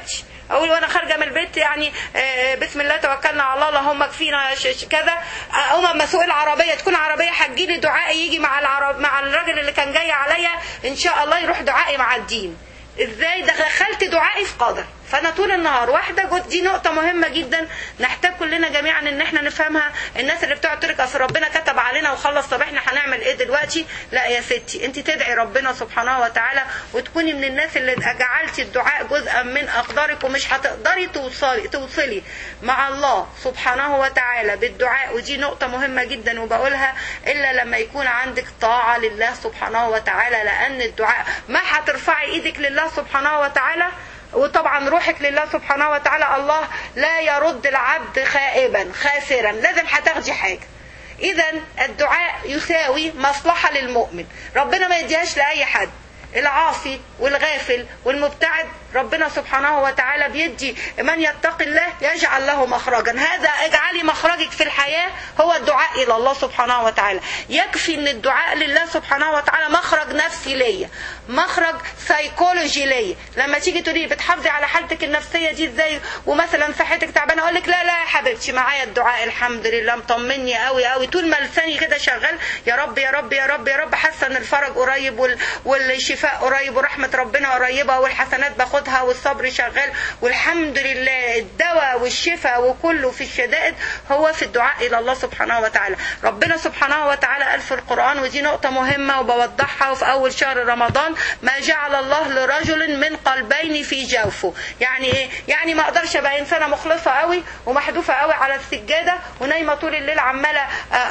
اقول وانا خارجه من البيت يعني بسم الله توكلنا على الله اللهم اكفينا كذا، اقوم اما اسوق العربيه تكون عربيه هتجيلي دعاء يجي مع الراجل اللي كان جاي عليا ان شاء الله يروح دعائي مع الدين. ازاي دخلت دعائي في قدر؟ فانا طول النهار واحده دي نقطه مهمه جدا نحتاج كلنا جميعا ان احنا نفهمها. الناس اللي بتقعد تقول اصل ربنا كتب علينا وخلص، طب احنا هنعمل ايه دلوقتي؟ لا يا ستي، انت تدعي ربنا سبحانه وتعالى وتكوني من الناس اللي جعلتي الدعاء جزءا من اقدارك، ومش هتقدري توصلي مع الله سبحانه وتعالى بالدعاء، ودي نقطه مهمه جدا وبقولها، الا لما يكون عندك طاعه لله سبحانه وتعالى. لان الدعاء ما هترفعي ايدك لله سبحانه وتعالى وطبعا روحك لله سبحانه وتعالى، الله لا يرد العبد خائبا خاسرا، لازم هتاخدي حاجة. اذا الدعاء يساوي مصلحة للمؤمن، ربنا ما يديهاش لأي حد. العاصي والغافل والمبتعد ربنا سبحانه وتعالى بيدي من يتقي الله يجعل له مخرجا. هذا اجعلي مخرجك في الحياة هو الدعاء إلى الله سبحانه وتعالى. يكفي ان الدعاء لله سبحانه وتعالى مخرج نفسي ليا، مخرج سيكولوجي ليا. لما تيجي تقولي بتحافظي على حالتك النفسية دي ازاي ومثلا صحتك تعبانه، اقول لك لا يا حبيبتي معايا الدعاء الحمد لله مطمني قوي قوي، طول ما لساني كده شغال يا رب يا رب يا رب يا رب، حاسه ان الفرج قريب والشفاء قريب ورحمة ربنا قريبة والحسنات باخدها والصبر شغال والحمد لله. الدواء والشفاء وكله في الشدائد هو في الدعاء إلى الله سبحانه وتعالى. ربنا سبحانه وتعالى قال في القرآن، ودي نقطة مهمة وبوضحها، وفي أول شهر رمضان ما جعل الله لرجل من قلبين في جوفه. يعني إيه؟ يعني ما أقدرش أبقى إنسانة مخلصة قوي ومحذوفة قوي على السجادة ونايمة طول الليل عمالة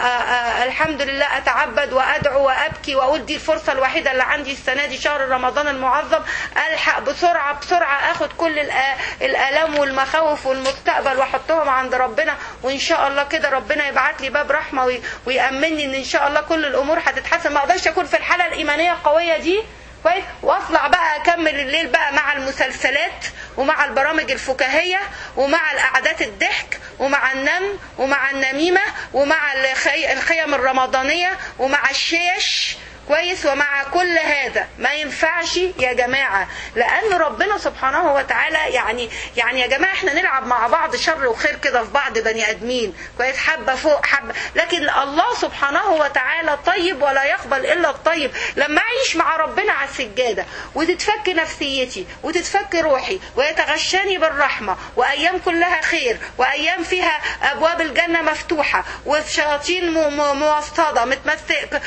الحمد لله أتعبد وأدعو وأبكي وأقول دي الفرصة الوحيدة اللي عندي السنة دي شهر رمضان المعظم، ألحق بسرعة أخد كل الآلام والمخاوف والمستقبل وأحطهم عند ربنا، وإن شاء الله كده ربنا يبعت لي باب رحمة ويأمني إن شاء الله كل الأمور هتتحسن. ما أقدرش أكون في الحالة الإيمانية القوية دي كويس واطلع بقى اكمل الليل بقى مع المسلسلات ومع البرامج الفكاهية ومع القعدات الضحك ومع النم ومع النميمة ومع الخيم الرمضانية ومع الشيش كويس ومع كل هذا. ما ينفعش يا جماعة، لأن ربنا سبحانه وتعالى يعني يا جماعة احنا نلعب مع بعض شر وخير كده في بعض بني آدمين كويس، حبة فوق حبة، لكن الله سبحانه وتعالى طيب ولا يقبل إلا الطيب. لما أعيش مع ربنا على السجادة وتتفك نفسيتي وتتفك روحي ويتغشاني بالرحمة وأيام كلها خير وأيام فيها أبواب الجنة مفتوحة والشياطين موصدة متمسك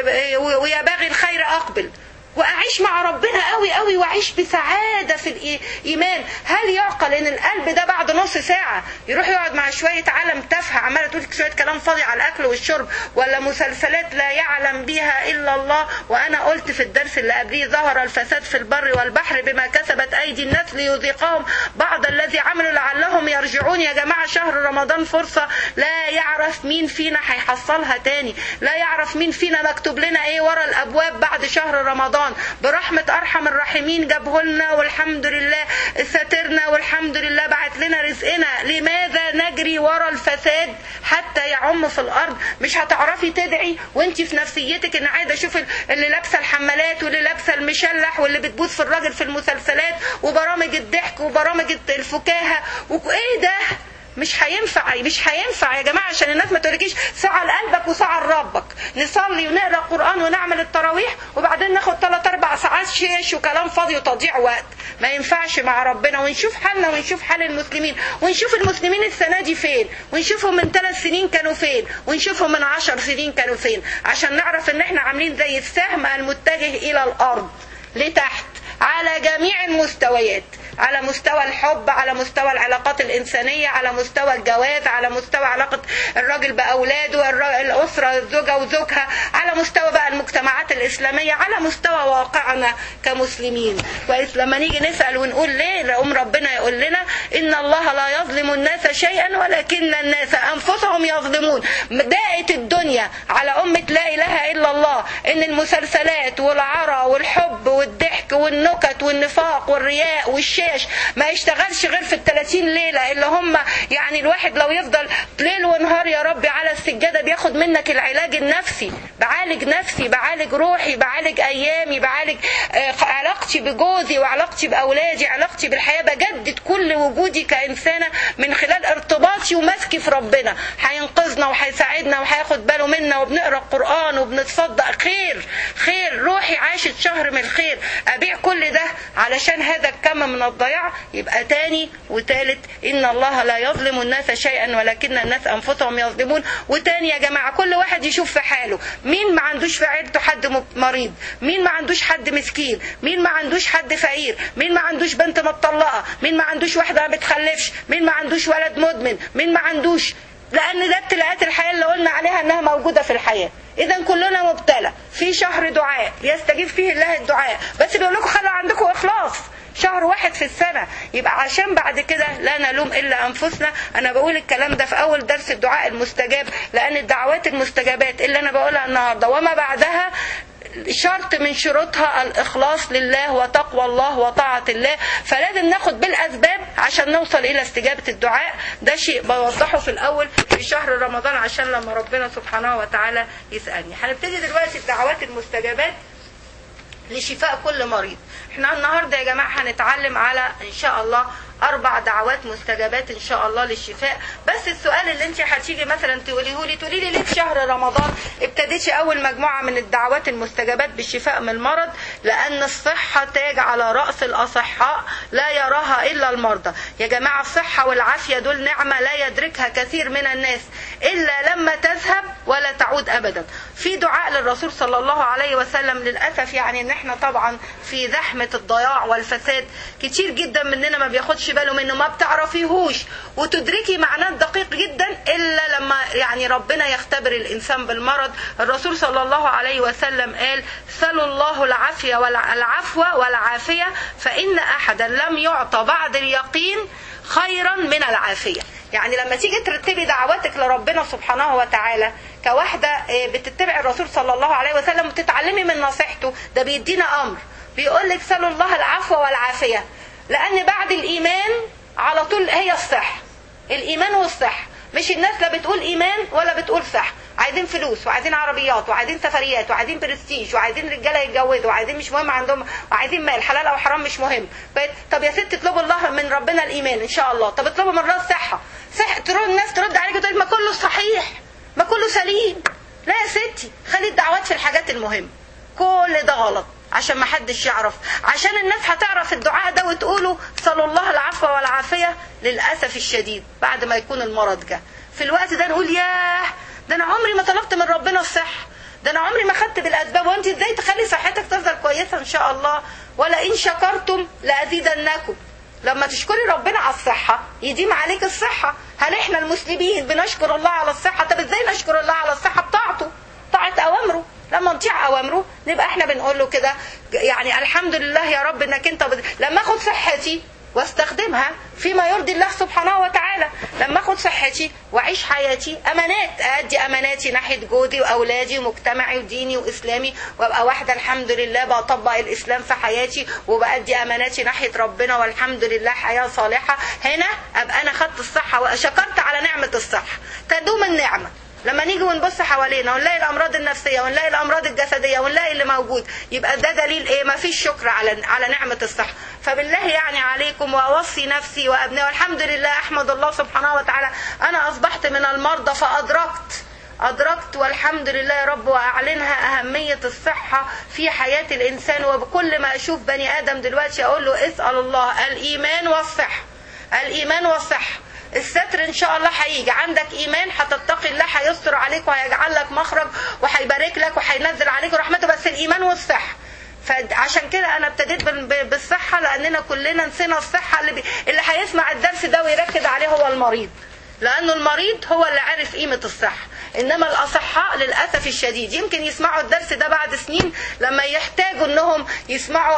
ويا باغي الخير أقبل، وأعيش مع ربنا قوي قوي وأعيش بسعادة في الإيمان. هل يعقل إن القلب ده بعد نص ساعة يروح يقعد مع شوية عالم تافهة عمالة تقول شوية كلام فاضي على الأكل والشرب، ولا مسلسلات لا يعلم بها إلا الله؟ وأنا قلت في الدرس اللي قبليه ظهر الفساد في البر والبحر بما كسبت أيدي الناس ليذيقهم بعض الذي عملوا لعلهم يرجعون. يا جماعة شهر رمضان فرصة لا يعرف مين فينا هيحصلها تاني، لا يعرف مين فينا مكتوب لنا إيه ورا الأبواب بعد شهر رمضان. برحمة أرحم الراحمين جابه لنا والحمد لله سترنا والحمد لله بعت لنا رزقنا. لماذا نجري ورا الفساد حتى يعم في الأرض؟ مش هتعرفي تدعي وانت في نفسيتك ان عايزة اشوف اللي لابسة الحمالات واللي لابسة المشلح واللي بتبوس في الراجل في المسلسلات وبرامج الضحك وبرامج الفكاهة وايه ده؟ مش هينفع يا جماعة، عشان الناس ما تقولكيش ساعة لقلبك وساعة لربك. نصلي ونقرأ قرآن ونعمل التراويح وبعدين ناخد 3-4 ساعات شيش وكلام فاضي وتضييع وقت. ما ينفعش مع ربنا. ونشوف حالنا ونشوف حال المسلمين ونشوف المسلمين السنة دي فين، ونشوفهم من 3 سنين كانوا فين، ونشوفهم من 10 سنين كانوا فين، عشان نعرف ان احنا عاملين زي السهم المتجه الى الارض لتحت على جميع المستويات، على مستوى الحب، على مستوى العلاقات الإنسانية، على مستوى الجواز، على مستوى علاقة الراجل بأولاده، الأسرة الزوجة وزوجها، على مستوى بقى المجتمعات الإسلامية، على مستوى واقعنا كمسلمين. كويس لما نيجي نسأل ونقول ليه، لأم ربنا يقول لنا إن الله لا يظلم الناس شيئا ولكن الناس أنفسهم يظلمون. داءت الدنيا على أمة لا إله إلا الله إن المسلسلات والعرى والحب والضحك والنكت والنفاق والرياء والشيء يتمشاش، ما يشتغلش غير في ال30 ليلة اللي هم يعني الواحد لو يفضل ليل ونهار يا ربي على السجادة بياخد منك العلاج النفسي، بعالج نفسي، بعالج روحي، بعالج ايامي، بعالج علاقتي بجوزي وعلاقتي باولادي، علاقتي بالحياة، بجدد كل وجودي كإنسانة من خلال ارتباطي ومسكي في ربنا. هينقذنا وهيساعدنا وهياخد باله منا، وبنقرأ القرآن وبنتصدق. خير روحي عاشت شهر من الخير، أبيع كل ده علشان هذا الكم من الضياع؟ يبقى تاني وتالت إن الله لا يظلم الناس شيئا ولكن الناس أنفسهم يظلمون. وتاني يا جماعة كل واحد يشوف في حاله، مين ما عندوش في عيلته حد مريض، مين ما عندوش حد مسكين، مين ما عندوش حد فقير، مين ما عندوش بنت مطلقة، مين ما عندوش واحدة ما بتخلفش، مين ما عندوش ولد مدمن، مين ما عندوش، لأن ده ابتلاءات الحياة اللي قلنا عليها أنها موجودة في الحياة. إذا كلنا مبتلى في شهر دعاء يستجيب فيه الله الدعاء، بس بيقول لكم خلوا عندكم إخلاص، شهر واحد في السنة، يبقى عشان بعد كده لا نلوم إلا أنفسنا. أنا بقول الكلام ده في أول درس الدعاء المستجاب، لأن الدعوات المستجابات اللي أنا بقولها النهاردة وما بعدها شرط من شروطها الإخلاص لله وتقوى الله وطاعة الله، فلازم ناخد بالأسباب عشان نوصل إلى استجابة الدعاء. ده شيء بوضحه في الأول في شهر رمضان عشان لما ربنا سبحانه وتعالى يسألني. هنبتدي دلوقتي الدعوات المستجابات لشفاء كل مريض. احنا النهاردة يا جماعة هنتعلم على إن شاء الله 4 دعوات مستجابات إن شاء الله للشفاء. بس السؤال اللي انت هتيجي مثلا تقولي لي ليه في شهر رمضان ابتديتي أول مجموعة من الدعوات المستجابات بالشفاء من المرض؟ لأن الصحة تاج على رأس الأصحاء لا يراها إلا المرضى. يا جماعة الصحة والعافية دول نعمة لا يدركها كثير من الناس إلا لما تذهب ولا تعود أبدا. في دعاء للرسول صلى الله عليه وسلم، للأسف يعني ان احنا طبعا في زحمة الضياع والفساد كتير جدا مننا ما بياخدش باله منه، ما بتعرفيهوش وتدركي معناه دقيق جدا إلا لما يعني ربنا يختبر الإنسان بالمرض. الرسول صلى الله عليه وسلم قال سلوا الله العفو والعافية فإن أحدا لم يعطى بعد اليقين خيرا من العافية. يعني لما تيجي ترتبي دعواتك لربنا سبحانه وتعالى كواحدة بتتبع الرسول صلى الله عليه وسلم وتتعلمي من نصيحته، ده بيدينا أمر بيقول لك سلوا الله العفو والعافية، لأن بعد الإيمان على طول هي الصحة، الإيمان والصحة. مش الناس لا بتقول إيمان ولا بتقول صح، عايزين فلوس وعايزين عربيات وعايزين سفريات وعايزين برستيج وعايزين رجاله يتجوزوا وعايزين مش مهم عندهم وعايزين مال حلال او حرام مش مهم. طب يا ست اطلبوا الله من ربنا الايمان ان شاء الله، طب اطلبوا من الله الصحه. ترد الناس ترد عليك وتقول ما كله صحيح ما كله سليم. لا يا ستي، خلي الدعوات في الحاجات المهمه، كل ده غلط عشان ما حدش يعرف، عشان الناس هتعرف الدعاء ده وتقوله صلوا الله العفو والعافيه. للاسف الشديد بعد ما يكون المرض جه في الوقت ده نقول ياه ده انا عمري ما طلبت من ربنا الصحة، ده انا عمري ما خدت بالاسباب. وانت ازاي تخلي صحتك تفضل كويسة ان شاء الله؟ ولئن شكرتم لازيدنكم. لما تشكري ربنا على الصحة يديم عليك الصحة. هل احنا المسلمين بنشكر الله على الصحة؟ طب ازاي نشكر الله على الصحة؟ بطاعته، طاعة اوامره. لما نطيع اوامره نبقى احنا بنقول له كده يعني الحمد لله يا رب انك انت لما اخد صحتي واستخدمها فيما يرضي الله سبحانه وتعالى، لما اخد صحتي واعيش حياتي امانات، ادي اماناتي ناحيه جوزي واولادي ومجتمعي وديني واسلامي، وابقى واحده الحمد لله بطبق الاسلام في حياتي وبادي اماناتي ناحيه ربنا والحمد لله حياه صالحه. هنا ابقى انا خدت الصحه وشكرت على نعمه الصحه. تدوم النعمه. لما نيجي ونبص حوالينا ونلاقي الامراض النفسيه ونلاقي الامراض الجسديه ونلاقي اللي موجود، يبقى ده دليل ايه؟ ما فيش شكر على نعمه الصحه. فبالله يعني عليكم واوصي نفسي وابنائي، والحمد لله احمد الله سبحانه وتعالى انا اصبحت من المرضى فادركت والحمد لله يا رب، واعلنها اهميه الصحه في حياه الانسان. وبكل ما اشوف بني ادم دلوقتي اقول له اسال الله الايمان والصحه، الايمان والصحه. الستر ان شاء الله هيجي، عندك ايمان هتتقي الله هيستر عليك وهيجعل لك مخرج وهيبارك لك وهينزل عليك رحمته، بس الايمان والصحه. فعشان كده انا ابتديت بالصحه، لاننا كلنا نسينا الصحه. اللي هيسمع الدرس ده ويركز عليه هو المريض، لانه المريض هو اللي عارف قيمه الصحه. انما الاصحاء للاسف الشديد يمكن يسمعوا الدرس ده بعد سنين لما يحتاجوا انهم يسمعوا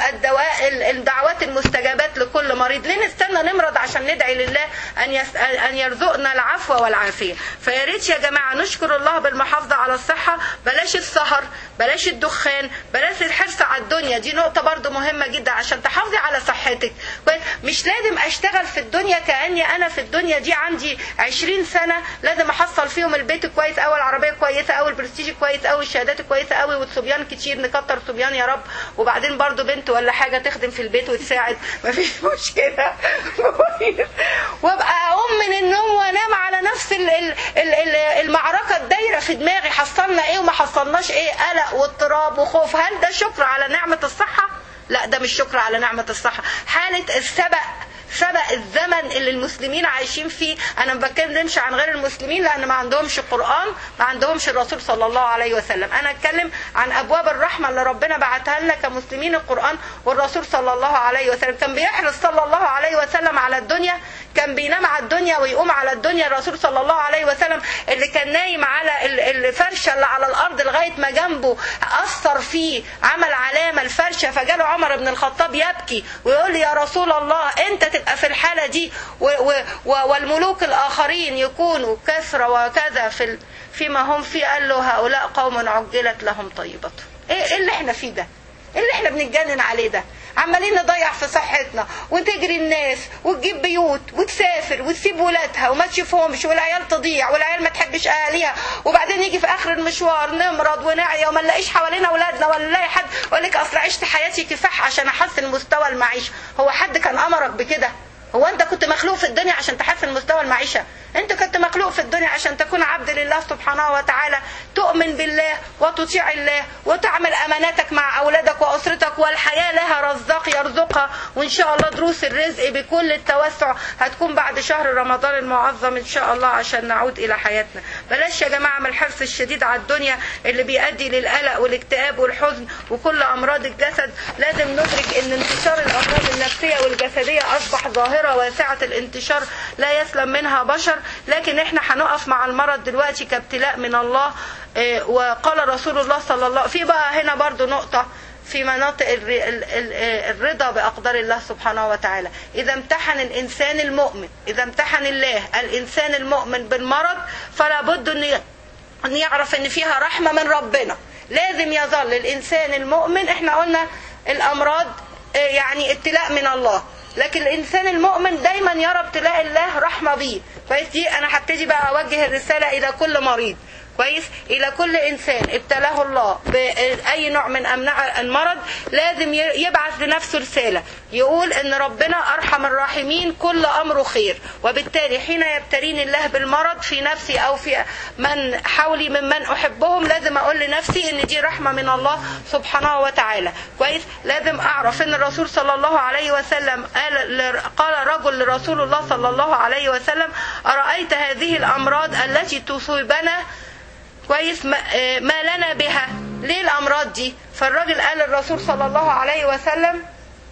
الدعوات المستجابات لكل مريض. ليه نستنى نمرض عشان ندعي لله ان يرزقنا العفو والعافيه؟ فيا ريت يا جماعه نشكر الله بالمحافظه على الصحه. بلاش السهر، بلاش الدخان، بلاش الحرص على الدنيا. دي نقطة برضو مهمة جدا عشان تحافظي على صحتك. مش لازم اشتغل في الدنيا كأني انا في الدنيا دي عندي 20 سنة لازم احصل فيهم البيت كويس اوي، العربية كويسة اوي، البرستيج كويس اوي، الشهادات كويسة اوي، والصبيان كتير، نكتر صبيان يا رب، وبعدين برضو بنت ولا حاجة تخدم في البيت وتساعد، مفيش مشكلة. وابقى اقوم من النوم وانام على نفس المعركة الدايرة في دماغي، حصلنا ايه وما حصلناش ايه، قلق واضطراب وخوف. هل ده شكر على نعمة الصحة؟ لا، ده مش شكر على نعمة الصحة. حالة سبق الزمن اللي المسلمين عايشين فيه. انا ما بتكلمش عن غير المسلمين لان ما عندهمش قرآن، ما عندهمش الرسول صلى الله عليه وسلم. انا اتكلم عن ابواب الرحمة اللي ربنا بعتها لنا كمسلمين، القرآن والرسول صلى الله عليه وسلم. كان بيحرص صلى الله عليه وسلم على الدنيا، كان بينام على الدنيا ويقوم على الدنيا. الرسول صلى الله عليه وسلم اللي كان نايم على الفرشة اللي على الارض لغاية ما جنبه اثر فيه، عمل علامة الفرشة، فجاله عمر بن الخطاب يبكي ويقول لي يا رسول الله انت تبقى في الحالة دي والملوك الاخرين يكونوا كثرة وكذا فيما هم فيه. قال له هؤلاء قوم عجلت لهم طيبتهم. ايه اللي احنا فيه ده؟ ايه اللي احنا بنتجنن عليه ده؟ عمالين نضيع في صحتنا وتجري الناس وتجيب بيوت وتسافر وتسيب ولادها وما تشوفهمش، والعيال تضيع والعيال ما تحبش اهاليها، وبعدين يجي في اخر المشوار نمرض ونعيا وما نلاقيش حوالينا اولادنا ولا نلاقي حد يقول لك اصل عشت حياتي كفاح عشان احسن مستوى المعيشه. هو حد كان امرك بكده؟ هو انت كنت مخلوق في الدنيا عشان تحسن مستوى المعيشه؟ انت كنت مخلوق في الدنيا عشان تكون عبد لله سبحانه وتعالى، تؤمن بالله وتطيع الله وتعمل اماناتك مع اولادك واسرتك، والحياه لها رزاق يرزقها. وان شاء الله دروس الرزق بكل التوسع هتكون بعد شهر رمضان المعظم ان شاء الله عشان نعود الى حياتنا. بلاش يا جماعه من الحرص الشديد على الدنيا اللي بيؤدي للقلق والاكتئاب والحزن وكل امراض الجسد. لازم ندرك ان انتشار الامراض النفسيه والجسديه اصبح ظاهره واسعه الانتشار لا يسلم منها بشر، لكن احنا هنقف مع المرض دلوقتي كابتلاء من الله. وقال رسول الله صلى الله في بقى هنا برضو نقطة في مناطق الرضا بأقدار الله سبحانه وتعالى. إذا امتحن الإنسان المؤمن، إذا امتحن الله الإنسان المؤمن بالمرض، فلا بد أن يعرف أن فيها رحمة من ربنا. لازم يظل الإنسان المؤمن، احنا قلنا الأمراض يعني ابتلاء من الله، لكن الإنسان المؤمن دايما يرى ابتلاء الله رحمة بيه. كويس؟ دي أنا هبتدي بقى أوجه الرسالة إلى كل مريض، كويس، إلى كل إنسان ابتلاه الله بأي نوع من أنواع المرض، لازم يبعث لنفسه رسالة يقول إن ربنا أرحم الراحمين، كل أمره خير. وبالتالي حين يبتليني الله بالمرض في نفسي أو في من حولي ممن أحبهم، لازم أقول لنفسي إن دي رحمة من الله سبحانه وتعالى. كويس؟ لازم أعرف إن الرسول صلى الله عليه وسلم قال رجل لرسول الله صلى الله عليه وسلم أرأيت هذه الأمراض التي تصيبنا، كويس، ما لنا بها، ليه الأمراض دي؟ فالراجل قال للرسول صلى الله عليه وسلم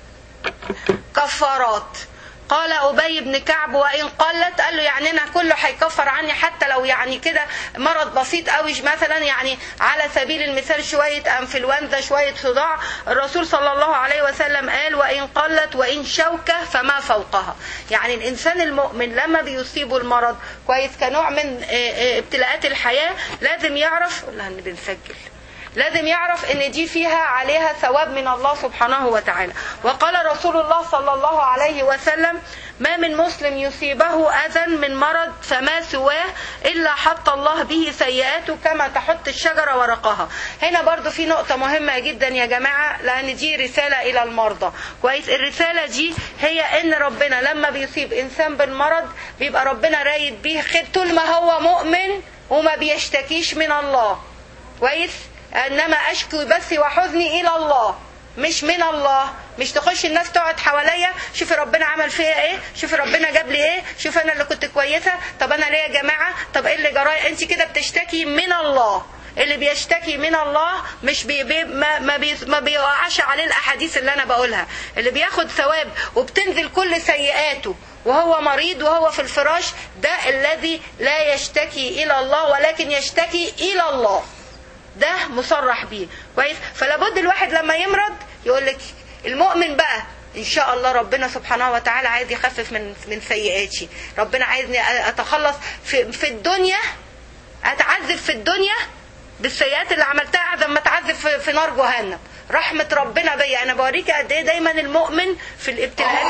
كفارات. قال أبي بن كعب وإن قلت، قال له يعني أنا كله هيكفر عني حتى لو يعني كده مرض بسيط قوي، مثلا يعني على سبيل المثال شوية أنفلونزا، شوية صداع. الرسول صلى الله عليه وسلم قال وإن قلت وإن شوكة فما فوقها. يعني الإنسان المؤمن لما بيصيبه المرض، كويس، كنوع من ابتلاءات الحياة، لازم يعرف، والله إن بنسجل، لازم يعرف ان دي فيها عليها ثواب من الله سبحانه وتعالى. وقال رسول الله صلى الله عليه وسلم ما من مسلم يصيبه أذى من مرض فما سواه إلا حط الله به سيئاته كما تحط الشجرة ورقها. هنا برضو في نقطة مهمة جدا يا جماعة، لأن دي رسالة إلى المرضى. كويس؟ الرسالة دي هي إن ربنا لما بيصيب إنسان بالمرض بيبقى ربنا رايد بيه خير طول ما هو مؤمن وما بيشتكيش من الله. كويس؟ انما اشكو بثي وحزني الى الله، مش من الله. مش تخش الناس تقعد حواليا شوفي ربنا عمل فيا ايه، شوفي ربنا جاب لي ايه، شوفي انا اللي كنت كويسه، طب انا ليه يا جماعه، طب ايه اللي جراي. انت كده بتشتكي من الله. اللي بيشتكي من الله مش ما بيوقعش عليه الاحاديث اللي انا بقولها. اللي بياخد ثواب وبتنزل كل سيئاته وهو مريض وهو في الفراش، ده الذي لا يشتكي الى الله ولكن يشتكي الى الله، ده مصرح بيه. كويس؟ فلابد الواحد لما يمرض يقول لك المؤمن بقى ان شاء الله ربنا سبحانه وتعالى عايز يخفف من سيئاتي، ربنا عايزني اتخلص في الدنيا، اتعذب في الدنيا بالسيئات اللي عملتها اعظم ما تعذب في نار جهنم. رحمة ربنا بيا. انا بوريك قد ايه دايما المؤمن في الابتلاءات.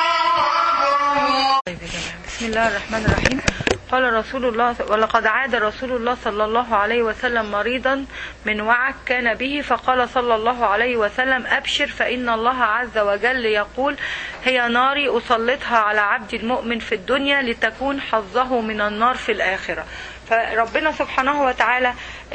بسم الله الرحمن الرحيم. قال رسول الله: ولقد عاد رسول الله صلى الله عليه وسلم مريضا من وعك كان به، فقال صلى الله عليه وسلم: أبشر فإن الله عز وجل يقول: هي ناري أسلطها على عبد المؤمن في الدنيا لتكون حظه من النار في الآخرة. فربنا سبحانه وتعالى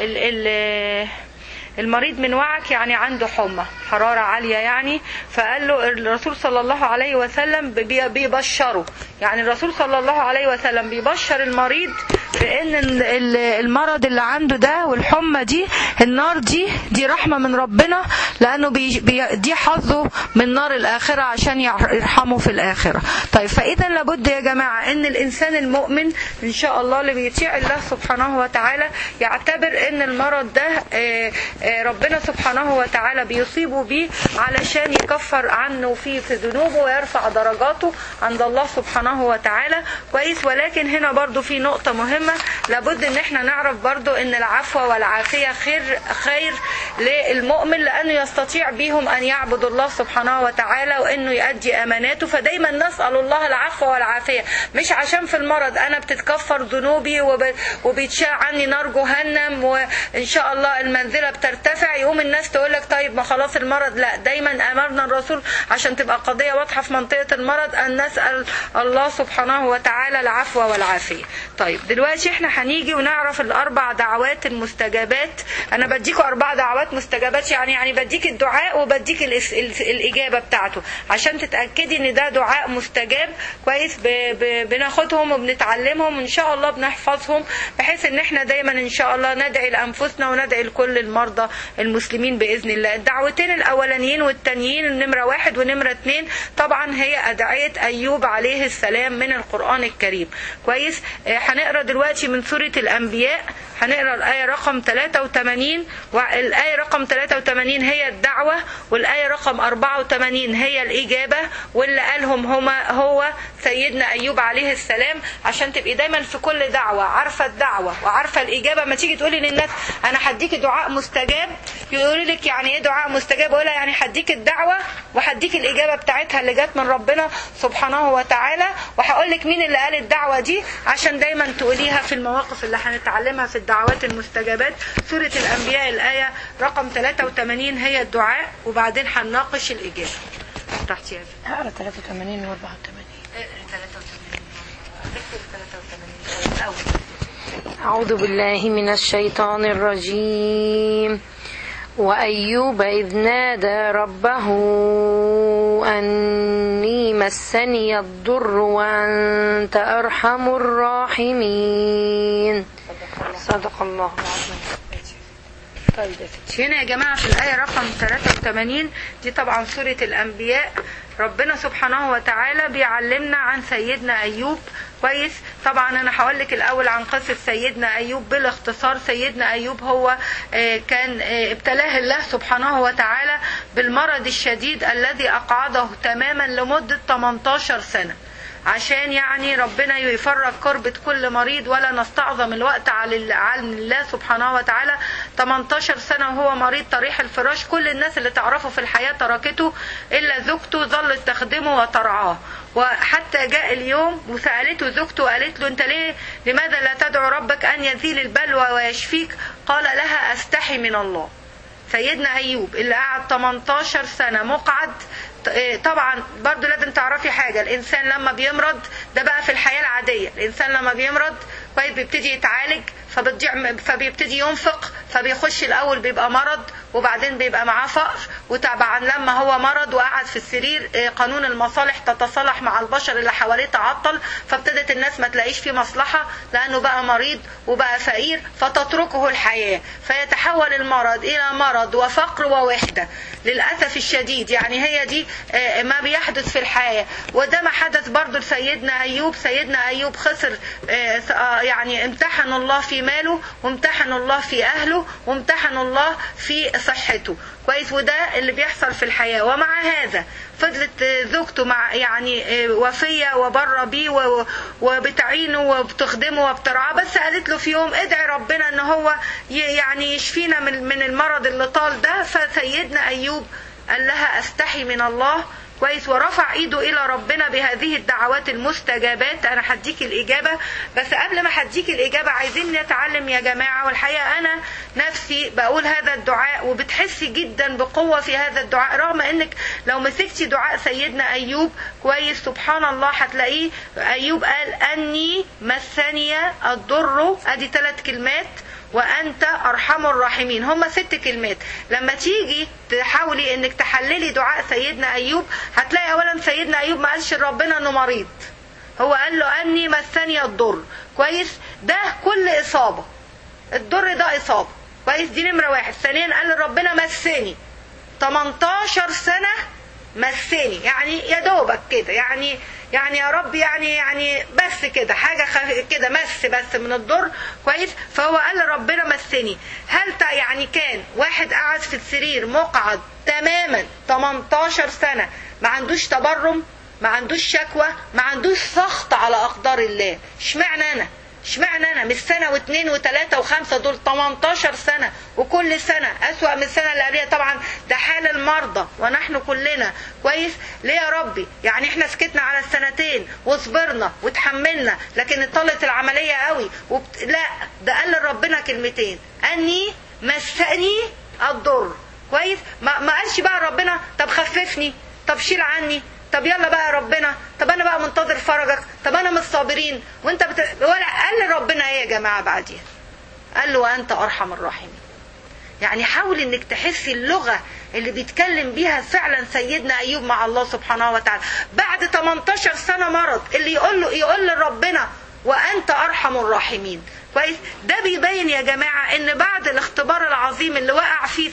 المريض من وعك يعني عنده حمى حرارة عالية يعني، فقال له الرسول صلى الله عليه وسلم بيبشره، يعني الرسول صلى الله عليه وسلم بيبشر المريض بأن المرض اللي عنده ده والحمى دي، النار دي رحمة من ربنا، لأنه دي حظه من نار الآخرة عشان يرحمه في الآخرة. طيب فإذا لابد يا جماعة أن الإنسان المؤمن إن شاء الله اللي بيطيع الله سبحانه وتعالى يعتبر أن المرض ده ربنا سبحانه وتعالى بيصيبه بيه علشان يكفر عنه في ذنوبه ويرفع درجاته عند الله سبحانه وتعالى. كويس. ولكن هنا برضو في نقطة مهمة لابد ان احنا نعرف برضو ان العفو والعافية خير للمؤمن، لانه يستطيع بيهم ان يعبد الله سبحانه وتعالى وانه يؤدي اماناته. فدايما نسأل الله العفو والعافية، مش عشان في المرض انا بتتكفر ذنوبي وبيتشاع عني نار جهنم وان شاء الله المنزلة بترتفع يقوم الناس تقولك طيب ما خلاص المرض. لا، دايما امرنا الرسول عشان تبقى قضية واضحة في منطقة المرض ان نسأل الله سبحانه وتعالى العفو والعافية. طيب دلوقتي احنا هنيجي ونعرف الاربع دعوات المستجابات. انا بديكوا 4 دعوات مستجابات، يعني بديك الدعاء وبديك الاجابة بتاعته عشان تتأكدي ان ده دعاء مستجاب. كويس. بناخدهم وبنتعلمهم وان شاء الله بنحفظهم، بحيث ان احنا دايما ان شاء الله ندعي لانفسنا وندعي لكل المرضى المسلمين باذن الله. الدعوتين الاولانيين والتانيين، النمرة 1 ونمرة 2، طبعا هي ادعية ايوب عليه السلام من القرآن الكريم. كويس. هنقرأ دلوقتي من سورة الأنبياء، هنقرأ الآية رقم 83، والآية رقم 83 هي الدعوة، والآية رقم 84 هي الإجابة، واللي قالهم هو سيدنا أيوب عليه السلام، عشان تبقي دايما في كل دعوة عارفة الدعوة وعارفة الإجابة. ما تيجي تقولي للناس أنا هديك دعاء مستجاب، يقولوا لك يعني إيه دعاء مستجاب؟ ولا يعني هديك الدعوة وهديك الإجابة بتاعتها اللي جت من ربنا سبحانه وتعالى، وهقول لك مين اللي قال الدعوة دي عشان دايما تقوليها في المواقف اللي هنتعلمها في الدعوات المستجابات. سورة الأنبياء الآية رقم 83 هي الدعاء، وبعدين هنناقش الإجابة. تحت يا اقرا 83 و 84. 83 أعوذ بالله من الشيطان الرجيم. وأيوب إذ نادى ربه أني مسني الضر وأنت أرحم الراحمين. صدق الله العظيم. طيب هنا يا جماعة في الآية رقم 83 دي طبعا سورة الأنبياء، ربنا سبحانه وتعالى بيعلمنا عن سيدنا أيوب. كويس. طبعا أنا هقول لك الأول عن قصة سيدنا أيوب بالاختصار. سيدنا أيوب هو كان ابتلاه الله سبحانه وتعالى بالمرض الشديد الذي أقعده تماما لمدة 18 سنة، عشان يعني ربنا يفرج كربة كل مريض ولا نستعظم الوقت على الله سبحانه وتعالى. 18 سنة وهو مريض طريح الفراش، كل الناس اللي تعرفه في الحياة تركته إلا زوجته ظلت تخدمه وترعاه. وحتى جاء اليوم وسألته زوجته وقالت له أنت لماذا لا تدعو ربك أن يزيل البلوى ويشفيك؟ قال لها أستحي من الله. سيدنا أيوب اللي قعد 18 سنة مقعد. طبعا برضو لازم تعرفي حاجة، الإنسان لما بيمرض ده بقى في الحياة العادية، الإنسان لما بيمرض كويس بيبتدي يتعالج فبيبتدي ينفق، فبيخش الأول بيبقى مرض وبعدين بيبقى معاه فقر، وطبعا لما هو مرض وقعد في السرير قانون المصالح تتصالح مع البشر اللي حواليه تعطل، فابتدت الناس ما تلاقيش فيه مصلحة لأنه بقى مريض وبقى فقير فتتركه الحياة، فيتحول المرض إلى مرض وفقر ووحدة للأسف الشديد. يعني هي دي ما بيحدث في الحياة، وده ما حدث برضو لسيدنا أيوب. سيدنا أيوب خسر، يعني امتحن الله في ماله وامتحن الله في أهله وامتحن الله في صحته كويس، وده اللي بيحصل في الحياة. ومع هذا فضلت زوجته مع يعني وفية وبره بيه وبتعينه وبتخدمه وبترعاه، بس قالت له في يوم ادعي ربنا ان هو يعني يشفينا من المرض اللي طال ده. فسيدنا أيوب قال لها استحي من الله كويس، ورفع ايده الى ربنا بهذه الدعوات المستجابات. انا هديك الاجابه، بس قبل ما هديك الاجابه عايزين نتعلم يا جماعه. والحقيقه انا نفسي بقول هذا الدعاء وبتحسي جدا بقوه في هذا الدعاء، رغم انك لو مسكتي دعاء سيدنا ايوب كويس سبحان الله هتلاقيه ايوب قال اني مسني الضر، ادي 3 كلمات، وأنت أرحم الراحمين، هم 6 كلمات. لما تيجي تحاولي انك تحللي دعاء سيدنا أيوب هتلاقي أولا سيدنا أيوب ما قالش لربنا انه مريض، هو قال له أني مسني الضر كويس، ده كل إصابة، الضر ده إصابة كويس، دي نمرة 1. ثانيا قال لربنا مسني 18 سنة مسني، يعني يا دوبك كده، يعني يا رب يعني بس كده حاجة كده مس بس من الضر كويس. فهو قال لربنا مسني. هل يعني كان واحد قاعد في السرير مقعد تماما 18 سنة ما عندوش تبرم، ما عندوش شكوى، ما عندوش سخط على أقدار الله؟ اشمعنى أنا مش سنة و2 و3 و5، دول 18 سنة، وكل سنة أسوأ من السنة اللي قبلها. طبعا ده حال المرضى ونحن كلنا كويس. ليه يا ربي؟ يعني احنا سكتنا على السنتين وصبرنا وتحملنا، لكن طالت العملية قوي لا، ده قال لربنا كلمتين، أني مسني الضر كويس. ما قالش بقى ربنا طب خففني، طب شيل عني، طب يلا بقى يا ربنا، طب انا بقى منتظر فرجك، طب انا من الصابرين وانت ولا قال لربنا ايه يا جماعه بعديها؟ قال له وانت ارحم الراحمين. يعني حاول انك تحسي اللغه اللي بيتكلم بيها فعلا سيدنا ايوب مع الله سبحانه وتعالى بعد 18 سنه مرض، اللي يقول لربنا وانت ارحم الراحمين كويس. ده بيبين يا جماعة ان بعد الاختبار العظيم اللي وقع فيه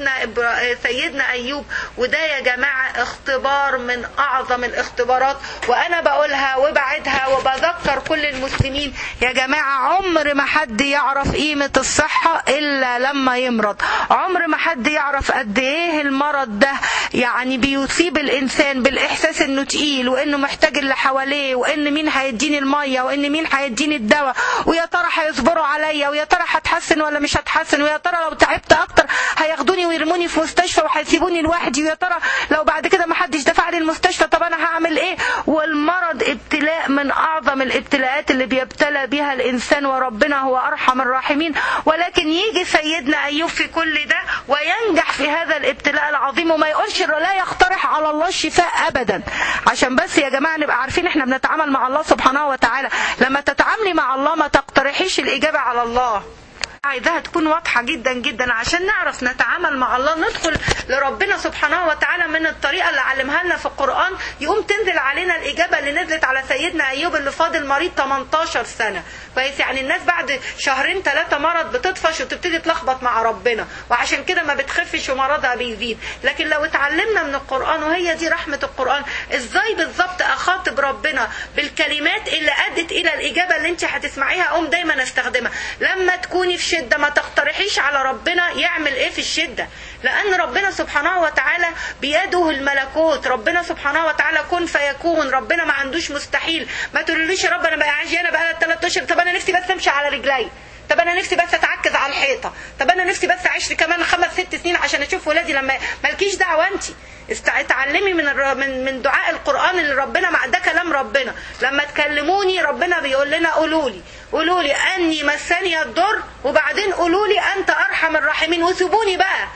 سيدنا ايوب، وده يا جماعة اختبار من اعظم الاختبارات، وانا بقولها وبعدها وبذكر كل المسلمين يا جماعة، عمر ما حد يعرف قيمة الصحة الا لما يمرض. عمر ما حد يعرف قد ايه المرض ده يعني بيصيب الانسان بالاحساس انه تقيل، وانه محتاج اللي حواليه، وان مين هيديني المية، وان مين هيديني الدواء، ويا ترى هيصبروا عليا، ويا ترى هتحسن ولا مش هتحسن، ويا ترى لو تعبت اكتر هياخدوني ويرموني في مستشفى وهيسيبوني لوحدي، ويا ترى لو بعد كده ما حدش دفع لي المستشفى طب انا هعمل ايه؟ والمرض ابتلاء من اعظم الابتلاءات اللي بيبتلى بها الانسان، وربنا هو ارحم الراحمين. ولكن يجي سيدنا ايوب في كل ده وينجح في هذا الابتلاء العظيم، وما يقولش لا يقترح على الله الشفاء ابدا. عشان بس يا جماعه نبقى عارفين احنا بنتعامل مع الله سبحانه وتعالى. لما تتعاملي مع الله ما تقترحيش الإجابة على الله، عايزاها تكون واضحة جدا جدا عشان نعرف نتعامل مع الله، ندخل لربنا سبحانه وتعالى من الطريقة اللي علمها لنا في القرآن، يقوم تنزل علينا الإجابة اللي نزلت على سيدنا أيوب اللي فاضل مريض 18 سنة كويس. يعني الناس بعد 2-3 مرض بتطفش وتبتدي تلخبط مع ربنا، وعشان كده ما بتخفش ومرضها بيزيد. لكن لو اتعلمنا من القرآن، وهي دي رحمة القرآن، ازاي بالظبط اخاطب ربنا بالكلمات اللي ادت الى الإجابة اللي انت هتسمعيها، اقوم دايما استخدمها. لما تكوني في شدة ما تقترحيش على ربنا يعمل ايه في الشدة، لان ربنا سبحانه وتعالى بيده الملكوت، ربنا سبحانه وتعالى كن فيكون، ربنا ما عندوش مستحيل. ما تقوليش يا رب انا بقى عايزه بقى 3 اشهر، طب انا نفسي بس امشي على رجلي، طب انا نفسي بس اتعكز على الحيطه، طب انا نفسي بس اعيش كمان 5-6 سنين عشان اشوف ولادي. لما مالكيش دعوه انت، اتعلمي من دعاء القرآن اللي ربنا مع ده كلام ربنا. لما تكلموني ربنا بيقول لنا قولوا لي اني مسني الضر، وبعدين قولوا لي انت ارحم الراحمين، وسيبوني بقى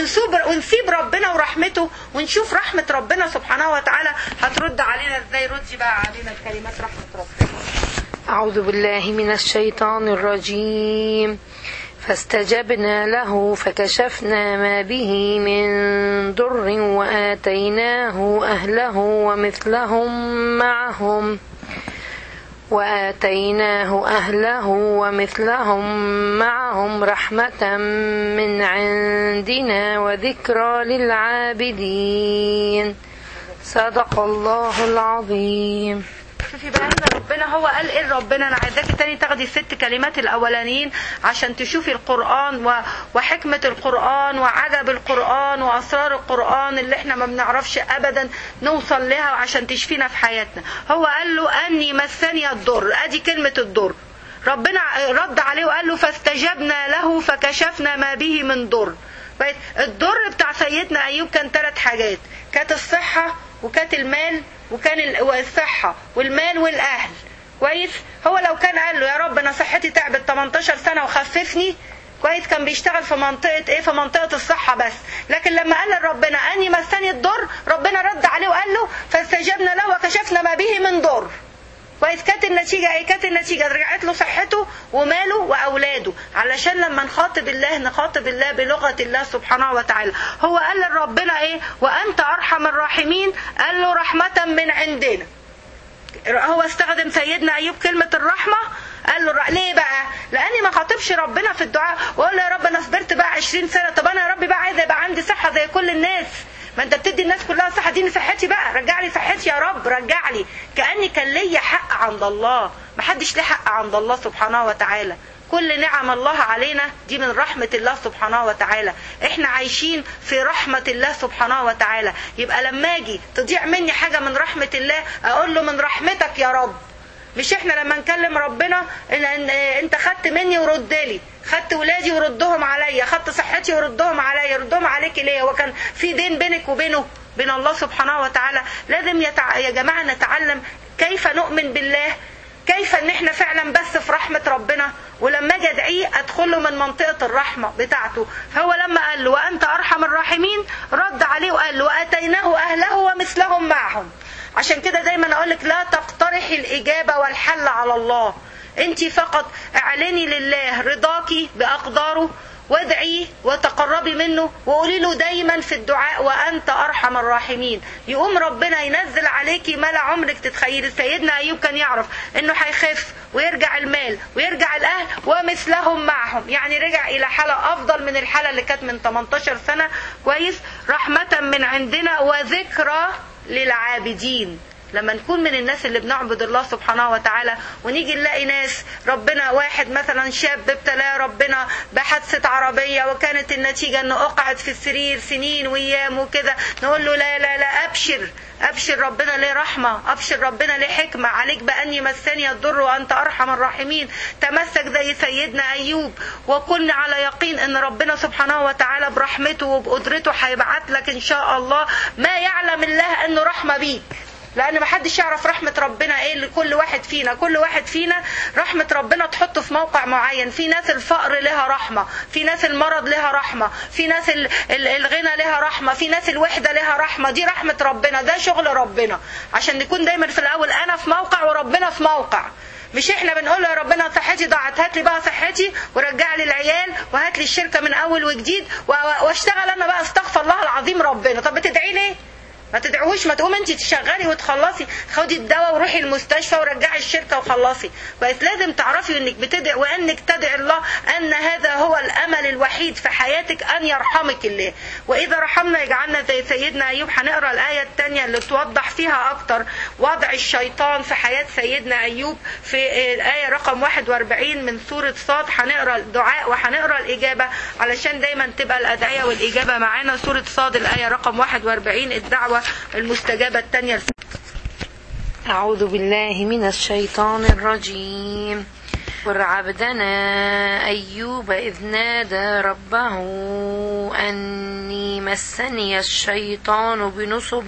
ونسيب ربنا ورحمته، ونشوف رحمة ربنا سبحانه وتعالى هترد علينا ازاي. ردي بقى علينا الكلمات رحمة ربنا. أعوذ بالله من الشيطان الرجيم. فاستجبنا له فكشفنا ما به من ضر وآتيناه أهله ومثلهم معهم رحمة من عندنا وذكرى للعابدين. صدق الله العظيم. خففي بقى ان ربنا هو قال ايه. ربنا انا عايزاكي تاني تاخدي الست كلمات الاولانيين عشان تشوفي القرآن وحكمة القرآن وعجب القرآن واسرار القرآن اللي احنا ما بنعرفش ابدا نوصل لها عشان تشفينا في حياتنا. هو قال له اني مسني الضر، ادي كلمة الضر. ربنا رد عليه وقال له فاستجبنا له فكشفنا ما به من ضر. الضر بتاع سيدنا ايوب كان 3 حاجات، كانت الصحة وكانت المال وكان الصحة والمال والاهل. كويس. هو لو كان قال له يا رب انا صحتي تعبت 18 سنة وخففني، كويس، كان بيشتغل في منطقة ايه؟ في منطقة الصحة بس. لكن لما قال لربنا اني مسني الضر، ربنا رد عليه وقال له فاستجبنا له وكشفنا ما به من ضر. كويس. كانت النتيجة ايه؟ كانت النتيجة رجعت له صحته وماله واولاده. علشان لما نخاطب الله بلغة الله سبحانه وتعالى. هو قال لربنا ايه؟ وانت ارحم الراحمين، قال له رحمة من عندنا. هو استخدم سيدنا ايوب كلمة الرحمة، قال له ليه بقى؟ لاني ما خاطبش ربنا في الدعاء واقول له يا رب انا صبرت بقى 20 سنة، طب انا يا رب بقى عايزه يبقى عندي صحة زي كل الناس. ما انت بتدي الناس كلها صحة، اديني صحتي بقى، رجع لي صحتي يا رب، رجع لي. كأني كان ليا حق عند الله، ما حدش ليه حق عند الله سبحانه وتعالى. كل نعم الله علينا دي من رحمة الله سبحانه وتعالى. احنا عايشين في رحمة الله سبحانه وتعالى. يبقى لما اجي تضيع مني حاجة من رحمة الله اقول له من رحمتك يا رب. مش احنا لما نكلم ربنا انت خدت مني ورد لي، خدت ولادي وردهم عليا، خدت صحتي وردهم عليا، ردهم عليك ليه؟ وكان في دين بينك وبين الله سبحانه وتعالى. لازم يا جماعة نتعلم كيف نؤمن بالله، كيف ان احنا فعلا بس في رحمة ربنا. ولما اجي ادعيه ادخله من منطقة الرحمة بتاعته. هو لما قال له وانت ارحم الراحمين رد عليه وقال له واتيناه اهله ومثلهم معهم. عشان كده دايما اقولك لا تقترحي الاجابة والحل على الله، انت فقط اعلني لله رضاكي باقداره وادعيه وتقربي منه وقولي له دايما في الدعاء وانت ارحم الراحمين. يقوم ربنا ينزل عليكي ما لا عمرك تتخيلي. سيدنا ايوب كان يعرف انه هيخف ويرجع المال ويرجع الاهل ومثلهم معهم، يعني رجع الى حالة افضل من الحالة اللي كانت من 18 سنة. كويس. رحمة من عندنا وذكرى للعابدين. لما نكون من الناس اللي بنعبد الله سبحانه وتعالى ونيجي نلاقي ناس ربنا، واحد مثلا شاب ابتلاه ربنا بحادثة عربية وكانت النتيجة انه اقعد في السرير سنين وايام وكده، نقول له لا لا لا ابشر ربنا ليه رحمة، ابشر ربنا ليه حكمة، عليك بأني مسني الضر وانت ارحم الراحمين. تمسك زي سيدنا ايوب وكن على يقين ان ربنا سبحانه وتعالى برحمته وبقدرته هيبعت لك ان شاء الله ما يعلم الله انه رحمة بيك. لان ما حدش يعرف رحمة ربنا ايه لكل واحد فينا. كل واحد فينا رحمة ربنا تحطه في موقع معين. في ناس الفقر لها رحمة، في ناس المرض لها رحمة، في ناس الغنى لها رحمة، في ناس الوحدة لها رحمة. دي رحمة ربنا، ده شغل ربنا. عشان نكون دايما في الاول انا في موقع وربنا في موقع. مش احنا بنقول يا ربنا صحتي ضاعت هات لي بقى صحتي ورجع لي العيال وهات لي الشركة من اول وجديد واشتغل انا بقى استغفر الله العظيم ربنا. طب بتدعي ليه؟ ما تدعوش، ما تقوم انت تشغلي وتخلصي، خدي الدواء وروحي المستشفى ورجعي الشركة وخلصي. بس لازم تعرفي انك بتدعي وانك تدعي الله ان هذا هو الامل الوحيد في حياتك ان يرحمك الله. واذا رحمنا يجعلنا زي سيدنا ايوب. هنقرا الايه الثانيه اللي توضح فيها اكتر وضع الشيطان في حياة سيدنا ايوب في الايه رقم 41 من سورة صاد. هنقرا الدعاء وهنقرا الاجابة علشان دايما تبقى الادعية والاجابة معانا. سورة صاد الايه رقم 41 الدعوة المستجابة الثانية. أعوذ بالله من الشيطان الرجيم. عبدنا أيوب إذ نادى ربه أني مسني الشيطان بنصب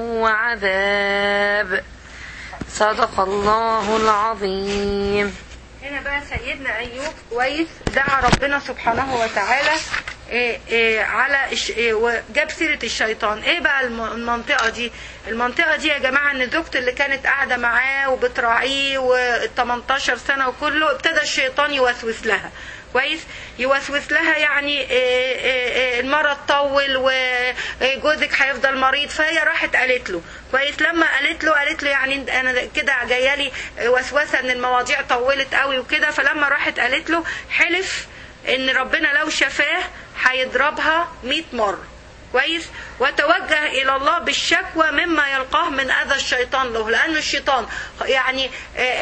وعذاب. صدق الله العظيم. هنا بقى سيدنا أيوب كويس دعا ربنا سبحانه وتعالى على وجاب سيرة الشيطان. ايه بقى المنطقة دي؟ المنطقة دي يا جماعة ان زوجته اللي كانت قاعدة معاه وبتراعيه و18 سنة وكله ابتدى الشيطان يوسوس لها. كويس. يوسوس لها يعني المرض طول وجوزك هيفضل مريض. فهي راحت قالت له. كويس. لما قالت له يعني انا كده جايالي وسوسة ان المواضيع طولت قوي وكده. فلما راحت قالت له حلف ان ربنا لو شفاه هيضربها 100 مرة. كويس، وتوجه إلى الله بالشكوى مما يلقاه من أذى الشيطان له، لأن الشيطان يعني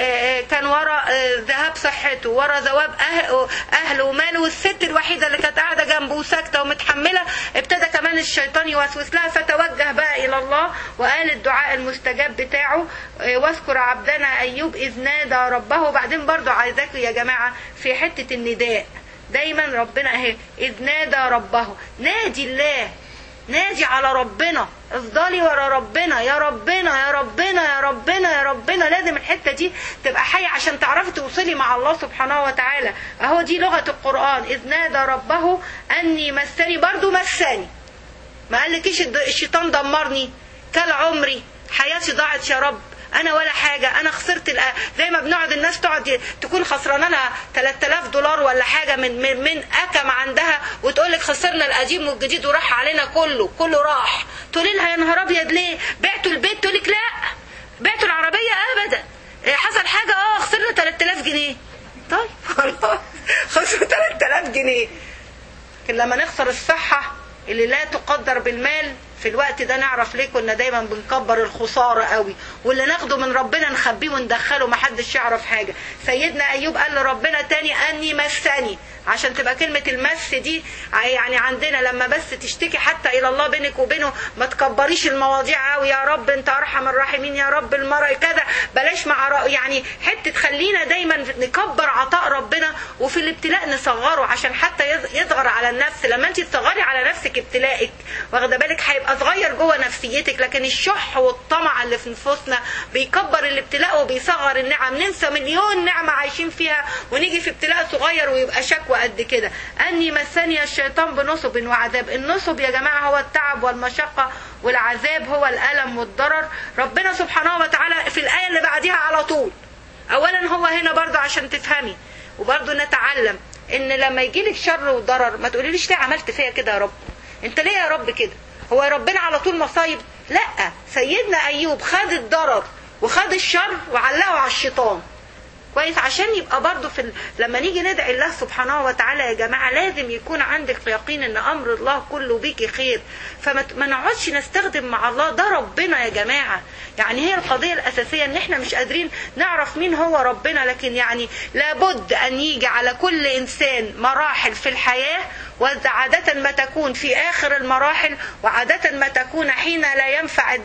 كان وراء ذهاب صحته، وراء ذواب أهله وماله، والست الوحيدة اللي كانت قاعدة جنبه وساكتة ومتحملة ابتدى كمان الشيطان يوسوس لها، فتوجه بقى إلى الله وقال الدعاء المستجاب بتاعه واذكر عبدنا أيوب إذ نادى ربه. وبعدين برضو عايزاكم يا جماعة في حتة النداء دايما ربنا اهي إذ نادى ربه، نادي الله، نادي على ربنا، افضلي ورا ربنا، يا ربنا يا ربنا يا ربنا يا ربنا. لازم الحتة دي تبقى حية عشان تعرفي توصلي مع الله سبحانه وتعالى. اهو دي لغة القرآن، إذ نادى ربه أني مسني، برضو مسني، ما قالكيش الشيطان دمرني، كل عمري، حياتي ضاعت يا رب، انا ولا حاجة، انا خسرت زي ما بنقعد الناس تقعد تكون خسرانه لها 3000 دولار ولا حاجة من اكم عندها وتقولك خسرنا القديم والجديد وراح علينا كله راح، تقولي لها يا نهار ابيض ليه بعتوا البيت؟ تقولك لا، بعتوا العربية ابدا، حصل حاجة خسرنا 3000 جنيه. طيب خلاص خسروا 3000 جنيه. لكن لما نخسر الصحة اللي لا تقدر بالمال في الوقت ده نعرف ليه كنا دايما بنكبر الخسارة قوي، واللي ناخده من ربنا نخبيه وندخله محدش يعرف حاجة. سيدنا أيوب قال لربنا تاني أني مسني، عشان تبقى كلمة المس دي يعني عندنا لما بس تشتكي حتى إلى الله بينك وبينه ما تكبريش المواضيع قوي، يا رب انت أرحم الراحمين، يا رب المرأة كذا، بلاش مع يعني حتة خلينا دايما نكبر عطاء ربنا، وفي الابتلاء نصغره عشان حتى يصغر على النفس. لما انت تصغري على نفسك ابتلائك واخده بالك هيبقى صغير جوه نفسيتك، لكن الشح والطمع اللي في نفوسنا بيكبر الابتلاء وبيصغر النعم، ننسى مليون نعمة عايشين فيها ونيجي في ابتلاء صغير ويبقى شكوى قد كده. أني مسني الشيطان بنصب وعذاب. النصب يا جماعة هو التعب والمشقة، والعذاب هو الألم والضرر. ربنا سبحانه وتعالى في الآية اللي بعدها على طول، أولا هو هنا برضو عشان تفهمي وبرضو نتعلم إن لما يجيلك شر وضرر ما تقوليليش ليه عملت فيا كده يا رب، انت ليه يا رب كده، هو ربنا على طول مصايب؟ لا، سيدنا أيوب خد الضرر وخد الشر وعلقه على الشيطان. كويس، عشان يبقى برضو لما نيجي ندعي الله سبحانه وتعالى يا جماعة لازم يكون عندك يقين ان امر الله كله بيكي خير، فما نقعدش نستخدم مع الله ده ربنا يا جماعة. يعني هي القضية الاساسية ان احنا مش قادرين نعرف مين هو ربنا، لكن يعني لابد ان يجي على كل انسان مراحل في الحياة، وعادة ما تكون في آخر المراحل، وعادة ما تكون حين لا ينفع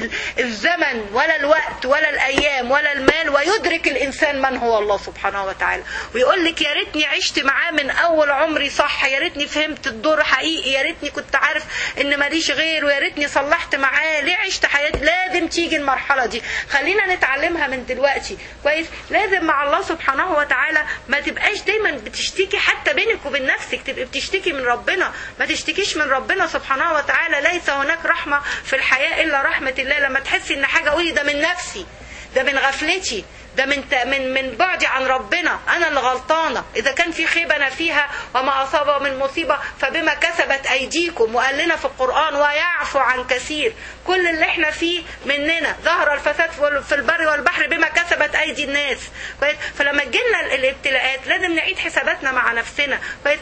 الزمن ولا الوقت ولا الأيام ولا المال، ويدرك الإنسان من هو الله سبحانه وتعالى، ويقول لك يا ريتني عشت معاه من أول عمري صح، يا ريتني فهمت الدور حقيقي، يا ريتني كنت عارف إن ماليش غير، ويا ريتني صلحت معاه، ليه عشت حياتي. لازم تيجي المرحلة دي، خلينا نتعلمها من دلوقتي. كويس، لازم مع الله سبحانه وتعالى ما تبقاش دايما بتشتكي، حتى بينك وبين نفسك تبقى بتشتكي من ربنا، ما تشتكيش من ربنا سبحانه وتعالى. ليس هناك رحمة في الحياة إلا رحمة الله. لما تحسي إن حاجة قولي ده من نفسي، ده من غفلتي، ده من بعدي عن ربنا، أنا اللي غلطانة، إذا كان في خيبة أنا فيها، وما أصاب من مصيبة فبما كسبت أيديكم، وقال لنا في القرآن ويعفو عن كثير. كل اللي احنا فيه مننا، ظهر الفساد في البر والبحر بما كسبت أيدي الناس. فلما تجيلنا الابتلاءات لازم نعيد حساباتنا مع نفسنا.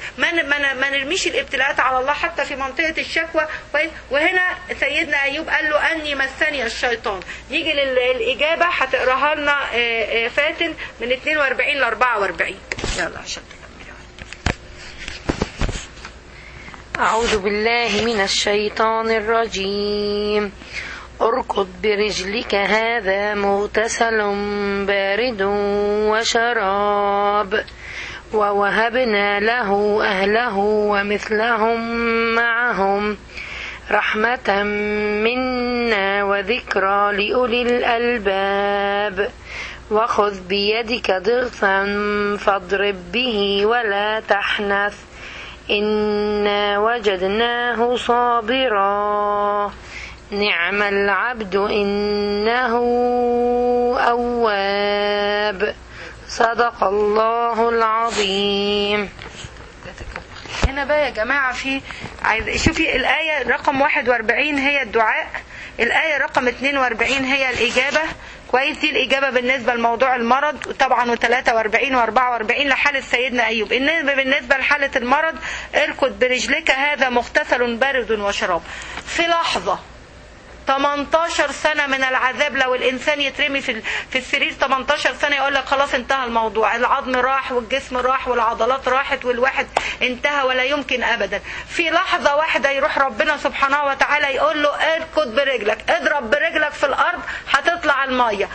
ما نرميش الابتلاءات على الله حتى في منطقة الشكوى. وهنا سيدنا أيوب قال له أني مسني الشيطان. نيجي للإجابة هتقراها لنا فاتن من 42 ل 44. يلا عشان تكملي. أعوذ بالله من الشيطان الرجيم. اركض برجلك هذا مغتسل بارد وشراب ووهبنا له أهله ومثلهم معهم رحمة منا وذكرى لأولي الألباب. وخذ بيدك ضغثا فاضرب به ولا تحنث إنا وجدناه صابرا نعم العبد إنه أواب. صدق الله العظيم. هنا بقى يا جماعة شوفي الآية رقم 41 هي الدعاء، الآية رقم 42 هي الإجابة. كويس، دي الإجابة بالنسبة لموضوع المرض طبعا، و43 و44 لحالة سيدنا أيوب. بالنسبة لحالة المرض، اركض برجلك هذا مغتسل بارد وشراب. في لحظة 18 سنة من العذاب، لو الإنسان يترمي في السرير 18 سنة يقول لك خلاص انتهى الموضوع، العظم راح والجسم راح والعضلات راحت والواحد انتهى ولا يمكن أبدا. في لحظة واحدة يروح ربنا سبحانه وتعالى يقول له اركض برجلك، اضرب برجلك في الأرض، هتطلع المية،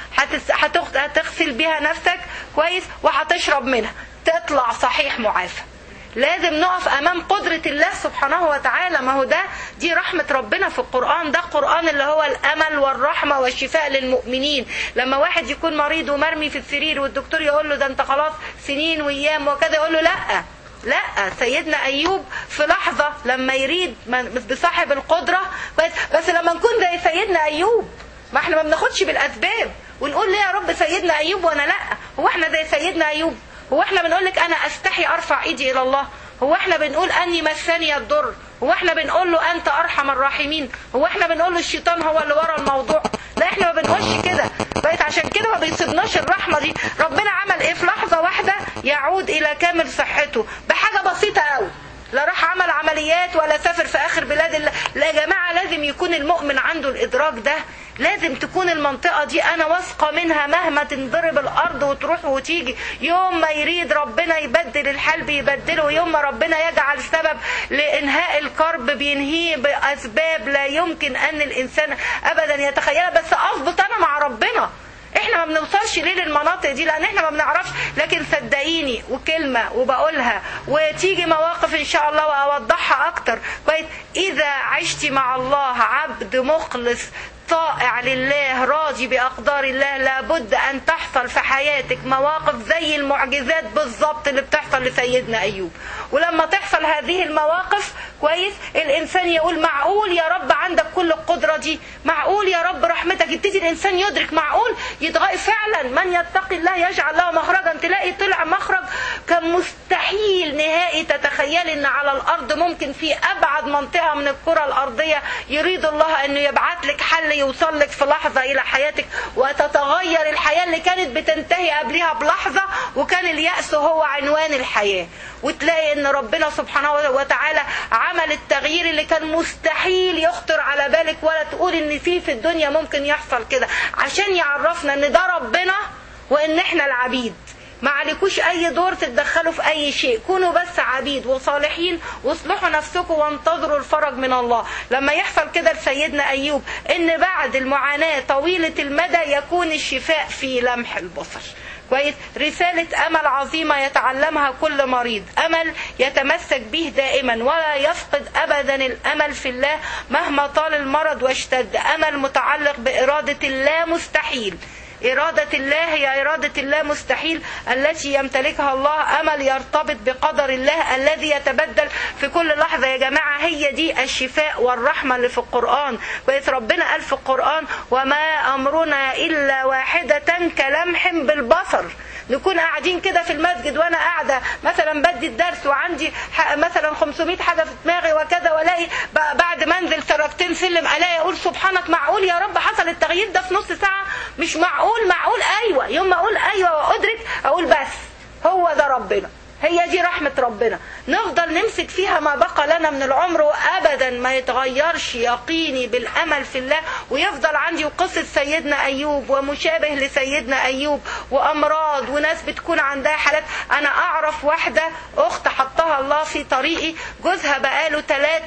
هتغسل بيها نفسك كويس وهتشرب منها، تطلع صحيح معافى. لازم نقف امام قدرة الله سبحانه وتعالى. ما هو دي رحمة ربنا في القرآن. ده القرآن اللي هو الامل والرحمة والشفاء للمؤمنين. لما واحد يكون مريض ومرمي في السرير والدكتور يقول له ده انت خلاص سنين وايام وكذا، يقول له لا، سيدنا ايوب في لحظة لما يريد بصاحب القدرة، بس لما نكون زي سيدنا ايوب، ما احنا ما بناخدش بالاسباب ونقول ليه يا رب سيدنا ايوب وانا لا. هو احنا زي سيدنا ايوب؟ هو احنا بنقول لك انا استحي ارفع ايدي الى الله؟ هو احنا بنقول اني مسني الضر؟ هو احنا بنقول له انت ارحم الراحمين؟ هو احنا بنقول له الشيطان هو اللي ورا الموضوع؟ لا، احنا ما بنقولش كده. بقيت عشان كده ما بيصيبناش الرحمه دي. ربنا عمل ايه في لحظه واحده؟ يعود الى كامل صحته بحاجه بسيطه قوي. لا راح عمل عمليات ولا سافر في اخر بلاد الله. لا يا جماعه، لازم يكون المؤمن عنده الادراك ده. لازم تكون المنطقة دي أنا واثقة منها مهما تنضرب الأرض وتروح وتيجي. يوم ما يريد ربنا يبدل الحال بيبدله، يوم ما ربنا يجعل سبب لإنهاء الكرب بينهيه بأسباب لا يمكن أن الإنسان أبدا يتخيلها. بس أضبط أنا مع ربنا. احنا ما بنوصلش ليه للمناطق دي لان احنا ما بنعرفش، لكن صدقيني وكلمة وبقولها وتيجي مواقف ان شاء الله واوضحها اكتر. كويس، اذا عشت مع الله عبد مخلص طائع لله راضي بأقدار الله، لابد أن تحصل في حياتك مواقف زي المعجزات بالضبط اللي بتحصل لسيدنا أيوب. ولما تحصل هذه المواقف كويس، الإنسان يقول معقول يا رب عندك كل القدرة دي؟ معقول يا رب رحمتك؟ يبتدي الإنسان يدرك معقول يتغير فعلا. من يتقي الله يجعل له مخرجا. تلاقي طلع مخرج كان مستحيل نهائي تتخيل ان على الأرض ممكن في أبعد منطقة من الكرة الأرضية يريد الله أنه يبعث لك حل يوصل لك في لحظة إلى حياتك وتتغير الحياة اللي كانت بتنتهي قبلها بلحظة وكان اليأس هو عنوان الحياة. وتلاقي ان ربنا سبحانه وتعالى عمل التغيير اللي كان مستحيل يخطر على بالك ولا تقول ان في الدنيا ممكن يحصل كده، عشان يعرفنا ان ده ربنا وان احنا العبيد. ما عليكوش اي دور تتدخلوا في اي شيء، كونوا بس عبيد وصالحين واصلحوا نفسكم وانتظروا الفرج من الله. لما يحصل كده لسيدنا ايوب ان بعد المعاناة طويلة المدى يكون الشفاء في لمح البصر. كويس، رسالة أمل عظيمة يتعلمها كل مريض، أمل يتمسك به دائما ولا يفقد أبدا الأمل في الله مهما طال المرض واشتد. أمل متعلق بإرادة الله مستحيل. إرادة الله هي إرادة الله مستحيل التي يمتلكها الله. أمل يرتبط بقدر الله الذي يتبدل في كل لحظة. يا جماعة هي دي الشفاء والرحمة اللي في القرآن. كويس، ربنا قال في القرآن وما أمرنا إلا واحدة كلمح بالبصر. نكون قاعدين كده في المسجد وانا قاعدة مثلا بدي الدرس وعندي مثلا 500 حاجة في دماغي وكذا، والاقي بعد ما انزل درجتين سلم الاقي اقول سبحانك معقول يا رب حصل التغيير ده في نص ساعة؟ مش معقول. ايوه، يوم ما اقول ايوه وادرك اقول بس هو ده ربنا. هي دي رحمة ربنا. نفضل نمسك فيها ما بقى لنا من العمر وأبدا ما يتغيرش يقيني بالأمل في الله، ويفضل عندي وقصة سيدنا أيوب ومشابه لسيدنا أيوب وأمراض وناس بتكون عندها حالات. أنا أعرف واحدة أخت حطها الله في طريقي، جوزها بقاله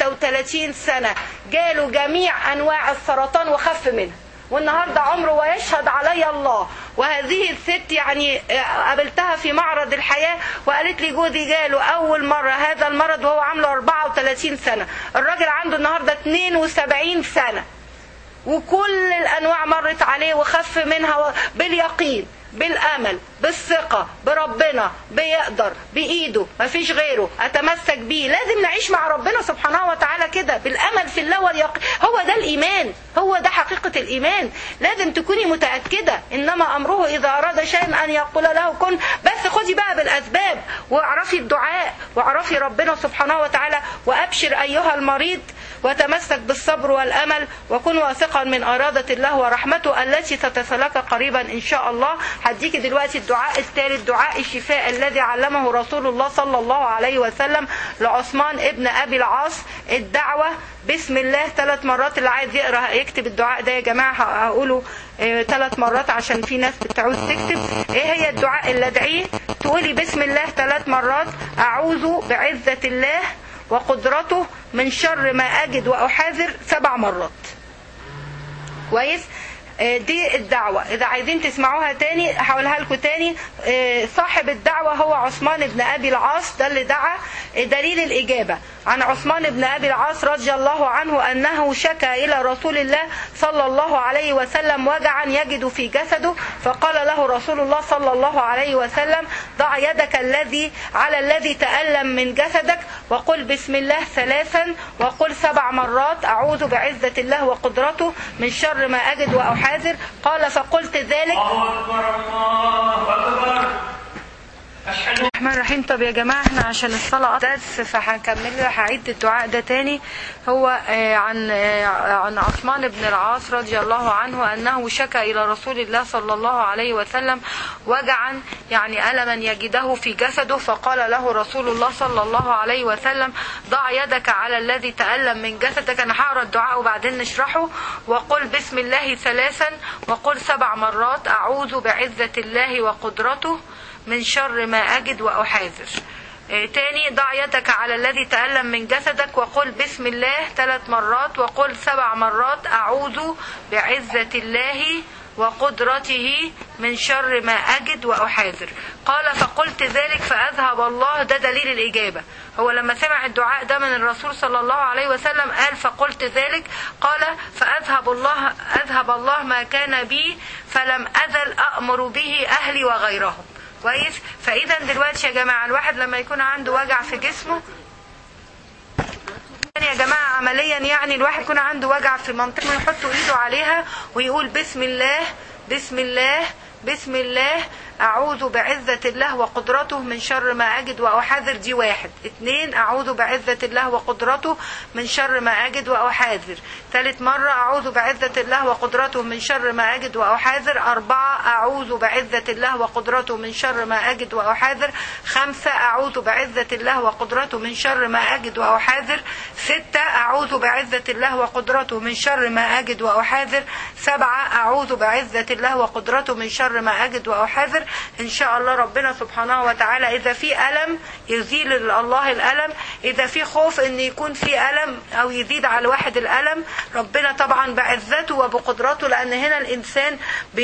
33 سنة جاله جميع أنواع السرطان وخف منها، والنهاردة عمره ويشهد علي الله. وهذه الست يعني قابلتها في معرض الحياة وقالت لي جوزي جاله أول مرة هذا المرض وهو عامله 34 سنة. الراجل عنده النهاردة 72 سنة وكل الأنواع مرت عليه وخف منها باليقين. بالامل بالثقة بربنا، بيقدر بايده مفيش غيره، اتمسك بيه. لازم نعيش مع ربنا سبحانه وتعالى كده بالامل في الله واليقين. هو ده الايمان، هو ده حقيقة الايمان. لازم تكوني متأكدة انما امره اذا اراد شيئا ان يقول له كن. بس خدي بقى بالاسباب واعرفي الدعاء واعرفي ربنا سبحانه وتعالى. وابشر ايها المريض وتمسك بالصبر والامل وكن واثقا من ارادة الله ورحمته التي ستتلقى قريبا ان شاء الله. هديكي دلوقتي الدعاء الثالث، دعاء الشفاء الذي علمه رسول الله صلى الله عليه وسلم لعثمان ابن ابي العاص. الدعوة بسم الله 3 مرات. اللي عايز يقرأ يكتب الدعاء ده يا جماعة، هقوله 3 مرات عشان في ناس بتعوز تكتب. ايه هي الدعاء اللي ادعيه؟ تقولي بسم الله 3 مرات: اعوذ بعزة الله وقدرته من شر ما اجد واحاذر 7 مرات. كويس؟ دي الدعوة. اذا عايزين تسمعوها تاني هقولها لكم تاني. صاحب الدعوة هو عثمان بن ابي العاص، ده اللي دعا. دليل الاجابة عن عثمان بن ابي العاص رضي الله عنه انه شكى الى رسول الله صلى الله عليه وسلم وجعا يجد في جسده، فقال له رسول الله صلى الله عليه وسلم: ضع يدك على الذي تألم من جسدك وقل بسم الله 3 وقل 7 مرات: اعوذ بعزة الله وقدرته من شر ما اجد واحاذر. قال فقلت ذلك. الله اكبر الله اكبر. الرحمن الرحيم. طب يا جماعة احنا عشان الصلاة درس فهنكمل. هعيد الدعاء ده تاني. هو عن عثمان بن العاص رضي الله عنه انه شكى الى رسول الله صلى الله عليه وسلم وجعا يعني ألما يجده في جسده، فقال له رسول الله صلى الله عليه وسلم: ضع يدك على الذي تألم من جسدك. انا هقرا الدعاء وبعدين نشرحه. وقل بسم الله 3 وقل 7 مرات: اعوذ بعزة الله وقدرته من شر ما أجد وأحاذر. تاني: ضع يدك على الذي تألم من جسدك وقل بسم الله 3 مرات وقل 7 مرات: أعوذ بعزة الله وقدرته من شر ما أجد وأحاذر. قال فقلت ذلك فأذهب الله. ده دليل الإجابة. هو لما سمع الدعاء ده من الرسول صلى الله عليه وسلم قال فقلت ذلك. قال فأذهب الله ما كان بي فلم أزل أأمر به أهلي وغيرهم. كويس؟ فإذا دلوقتي يا جماعة الواحد لما يكون عنده وجع في جسمه، يا جماعة عمليا يعني الواحد يكون عنده وجع في منطقة يحط ايده عليها ويقول بسم الله بسم الله بسم الله أعوذ بعزة الله وقدرته من شر ما أجد وأحاذر. دي 1. 2: أعوذ بعزة الله وقدرته من شر ما أجد وأحاذر. 3 مرة: أعوذ بعزة الله وقدرته من شر ما أجد وأحاذر. 4: أعوذ بعزة الله وقدرته من شر ما أجد وأحاذر. 5: أعوذ بعزة الله وقدرته من شر ما أجد وأحاذر. 6: أعوذ بعزة الله وقدرته من شر ما أجد وأحاذر. 7: أعوذ بعزة الله وقدرته من شر ما أجد وأحاذر. إن شاء الله ربنا سبحانه وتعالى إذا في ألم يزيل الله الألم، إذا في خوف إن يكون في ألم أو يزيد على الواحد الألم، ربنا طبعا بعزته وبقدرته، لأن هنا الإنسان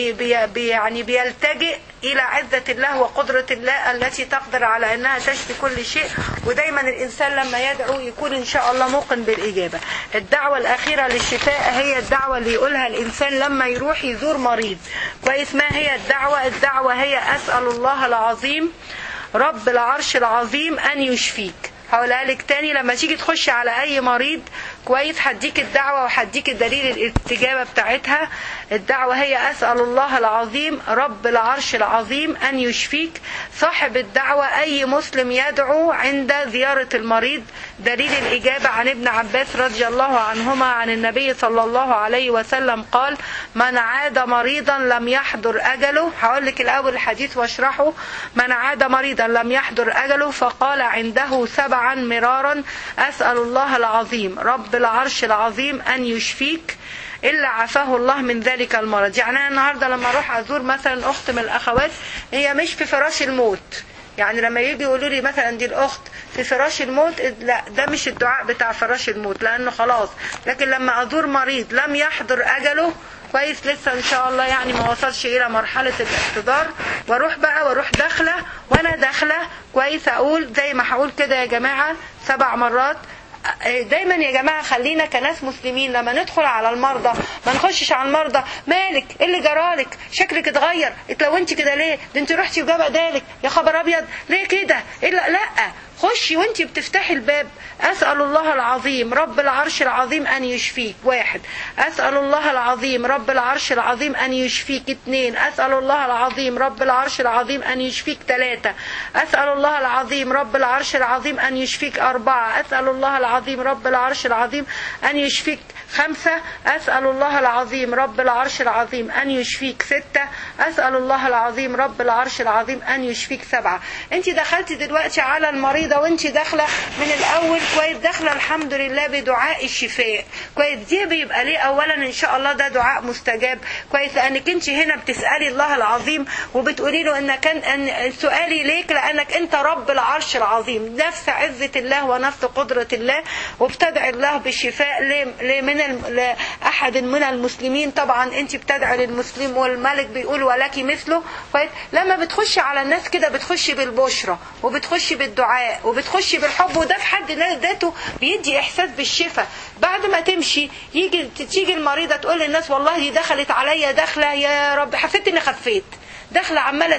يعني بيلتجئ إلى عزة الله وقدرة الله التي تقدر على أنها تشفي كل شيء. ودايما الإنسان لما يدعو يكون إن شاء الله موقن بالإجابة. الدعوة الأخيرة للشفاء هي الدعوة اللي يقولها الإنسان لما يروح يزور مريض. كويس؟ ما هي الدعوة؟ الدعوة هي أسأل الله العظيم رب العرش العظيم أن يشفيك. هقولها لك تاني لما تيجي تخش على أي مريض. كويس؟ هديك الدعوة وهديك دليل الاستجابة بتاعتها. الدعوة هي أسأل الله العظيم رب العرش العظيم أن يشفيك. صاحب الدعوة أي مسلم يدعو عند زيارة المريض. دليل الإجابة عن ابن عباس رضي الله عنهما عن النبي صلى الله عليه وسلم قال: من عاد مريضا لم يحضر أجله. هقول لك الأول الحديث واشرحه. من عاد مريضا لم يحضر أجله فقال عنده 7 مرارا: أسأل الله العظيم رب العرش العظيم أن يشفيك إلا عافاه الله من ذلك المرض. يعني أنا النهاردة لما أروح أزور مثلا أخت من الأخوات هي مش في فراش الموت، يعني لما يجي يقولوا لي مثلا دي الأخت في فراش الموت، لا ده مش الدعاء بتاع فراش الموت لأنه خلاص. لكن لما أزور مريض لم يحضر أجله، كويس، لسه ان شاء الله يعني ما وصلش الى مرحلة الاحتضار، واروح داخلة، وانا داخلة كويس اقول زي ما هقول كده يا جماعة 7 مرات: دايما يا جماعة خلينا كناس مسلمين لما ندخل على المرضى ما نخشش على المرضى مالك ايه اللي جرالك شكلك اتغير اتلونتي كده ليه ده انت رحتي وجاب عدالك يا خبر ابيض ليه كده إيه لا خشي وانتي بتفتحي الباب أسأل الله العظيم رب العرش العظيم أن يشفيك. 1. أسأل الله العظيم رب العرش العظيم أن يشفيك. 2. أسأل الله العظيم رب العرش العظيم أن يشفيك. 3. أسأل الله العظيم رب العرش العظيم أن يشفيك. 4. أسأل الله العظيم رب العرش العظيم أن يشفيك. 5. أسأل الله العظيم رب العرش العظيم أن يشفيك. 6. أسأل الله العظيم رب العرش العظيم أن يشفيك. 7. انت دخلتي دلوقتي على المريضة وانت داخلة من الأول كويس داخلة الحمد لله بدعاء الشفاء كويس. دي بيبقى ليه أولا إن شاء الله ده دعاء مستجاب كويس لأنك انت هنا بتسألي الله العظيم وبتقولي له ان سؤالي ليك لأنك انت رب العرش العظيم نفس عزة الله ونفس قدرة الله وبتدعي الله بالشفاء من لأحد من المسلمين. طبعا انت بتدعي للمسلم والملك بيقول ولك مثله كويس. لما بتخشي على الناس كده بتخشي بالبشرة وبتخشي بالدعاء وبتخشي بالحب وده في حد ذاته بيدي احساس بالشفاء. بعد ما تمشي تيجي المريضة تقول للناس والله دي دخلت عليا دخلة يا رب حسيت اني خفيت داخله عماله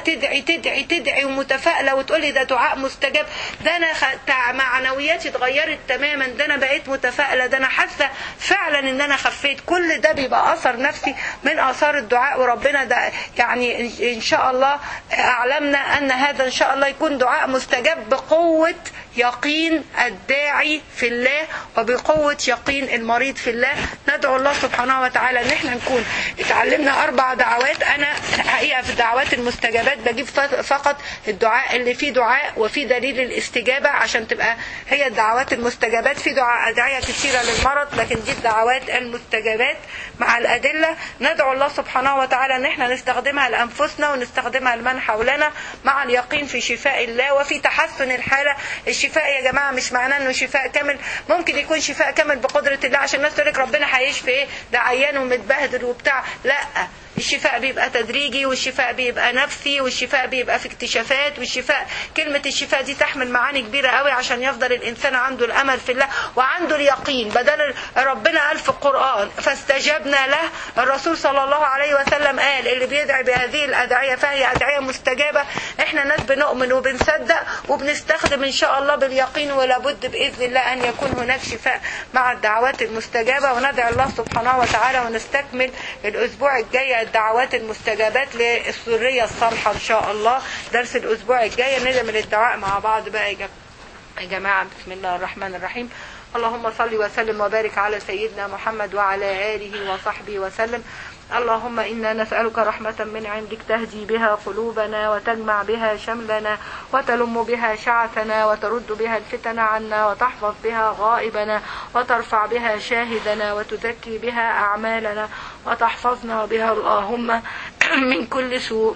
تدعي ومتفائله وتقولي ده دعاء مستجاب ده انا معنوياتي اتغيرت تماما ده انا بقيت متفائله ده انا حاسه فعلا ان انا خفيت. كل ده بيبقى اثر نفسي من اثار الدعاء وربنا ده يعني ان شاء الله اعلمنا ان هذا ان شاء الله يكون دعاء مستجاب بقوه يقين الداعي في الله وبقوة يقين المريض في الله. ندعو الله سبحانه وتعالى ان احنا نكون اتعلمنا 4 دعوات. انا حقيقة في الدعوات المستجابات بجيب فقط الدعاء اللي فيه دعاء وفيه دليل الاستجابة عشان تبقى هي الدعوات المستجابات. في أدعية كثيرة للمرض لكن دي الدعوات المستجابات مع الأدلة. ندعو الله سبحانه وتعالى ان احنا نستخدمها لأنفسنا ونستخدمها لمن حولنا مع اليقين في شفاء الله وفي تحسن الحالة. الشفاء يا جماعة مش معناه انه شفاء كامل. ممكن يكون شفاء كامل بقدرة الله عشان الناس تقول لك ربنا هيشفي ايه ده عيان ومتبهدل وبتاع. لا الشفاء بيبقى تدريجي والشفاء بيبقى نفسي والشفاء بيبقى في اكتشافات والشفاء كلمة الشفاء دي تحمل معاني كبيرة قوي عشان يفضل الإنسان عنده الأمل في الله وعنده اليقين. بدل ربنا قال في القرآن فاستجبنا له الرسول صلى الله عليه وسلم قال اللي بيدعي بهذه الأدعية فهي أدعية مستجابة. احنا ناس بنؤمن وبنصدق وبنستخدم إن شاء الله باليقين ولابد بإذن الله أن يكون هناك شفاء مع الدعوات المستجابة. وندعي الله سبحانه وتعالى ونستكمل الأسبوع الجاي الدعوات المستجابات للذرية الصالحة إن شاء الله. درس الأسبوع الجاي نعمل الدعاء مع بعض بقى يا جماعة. بسم الله الرحمن الرحيم. اللهم صل وسلم وبارك على سيدنا محمد وعلى آله وصحبه وسلم. اللهم إنا نسألك رحمة من عندك تهدي بها قلوبنا وتجمع بها شملنا وتلم بها شعثنا وترد بها الفتن عنا وتحفظ بها غائبنا وترفع بها شاهدنا وتزكي بها أعمالنا وتحفظنا بها اللهم من كل سوء.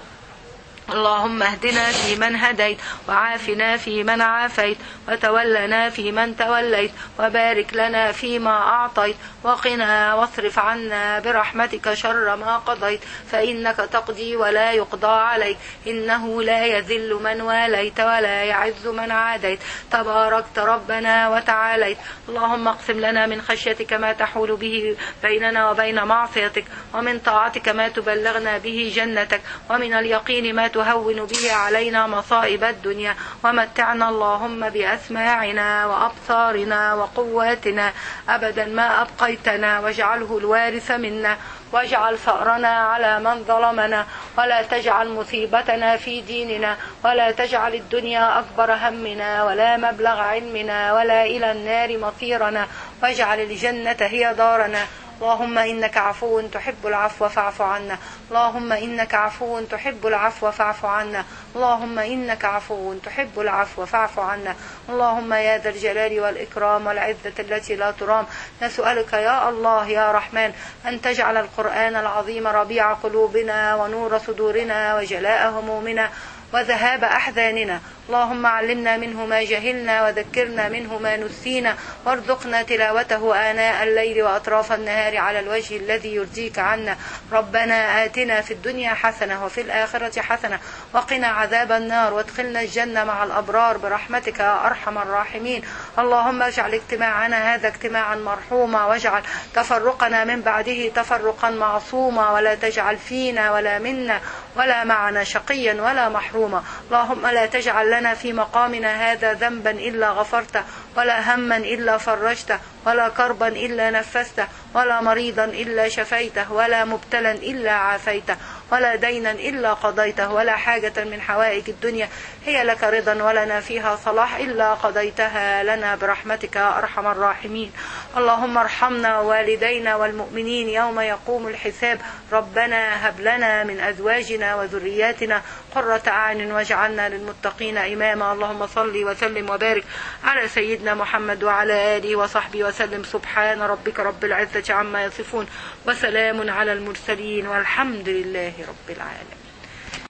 اللهم اهدنا فيمن هديت وعافنا فيمن عافيت وتولنا فيمن توليت وبارك لنا فيما أعطيت وقنا واصرف عنا برحمتك شر ما قضيت فإنك تقضي ولا يقضى عليك إنه لا يذل من واليت ولا يعز من عاديت تباركت ربنا وتعاليت. اللهم اقسم لنا من خشيتك ما تحول به بيننا وبين معصيتك ومن طاعتك ما تبلغنا به جنتك ومن اليقين ما تهون به علينا مصائب الدنيا ومتعنا اللهم بأسماعنا وأبصارنا وقواتنا أبدا ما أبقيتنا واجعله الوارث منا واجعل ثأرنا على من ظلمنا ولا تجعل مصيبتنا في ديننا ولا تجعل الدنيا أكبر همنا ولا مبلغ علمنا ولا إلى النار مصيرنا واجعل الجنة هي دارنا. اللهم إنك عفو تحب العفو فاعف عنا. اللهم إنك عفو تحب العفو فاعف عنا. اللهم إنك عفو تحب العفو فاعف عنا. اللهم يا ذا الجلال والإكرام والعزة التي لا ترام نسألك يا الله يا رحمن أن تجعل القرآن العظيم ربيع قلوبنا ونور صدورنا وجلاء همومنا وذهاب أحزاننا اللهم علمنا منه ما جهلنا وذكرنا منه ما نسينا وارزقنا تلاوته آناء الليل وأطراف النهار على الوجه الذي يرضيك عنا. ربنا آتنا في الدنيا حسنة وفي الآخرة حسنة وقنا عذاب النار وادخلنا الجنة مع الأبرار برحمتك يا أرحم الراحمين. اللهم اجعل اجتماعنا هذا اجتماعا مرحوما واجعل تفرقنا من بعده تفرقا معصوما ولا تجعل فينا ولا منا ولا معنا شقيا ولا محروما. اللهم لا تجعل لنا في مقامنا هذا ذنبا إلا غفرته ولا هما إلا فرجته ولا كربا إلا نفسته ولا مريضا إلا شفيته ولا مبتلا إلا عافيته ولا دينا إلا قضيته ولا حاجة من حوائج الدنيا هي لك رضا ولنا فيها صلاح إلا قضيتها لنا برحمتك يا أرحم الراحمين. اللهم ارحمنا ووالدينا والمؤمنين يوم يقوم الحساب. ربنا هب لنا من أزواجنا وذرياتنا قرة أعين واجعلنا للمتقين إماما. اللهم صل وسلم وبارك على سيدنا محمد وعلى آله وصحبه وسلم. سبحان ربك رب العزة عما يصفون وسلام على المرسلين والحمد لله رب العالمين.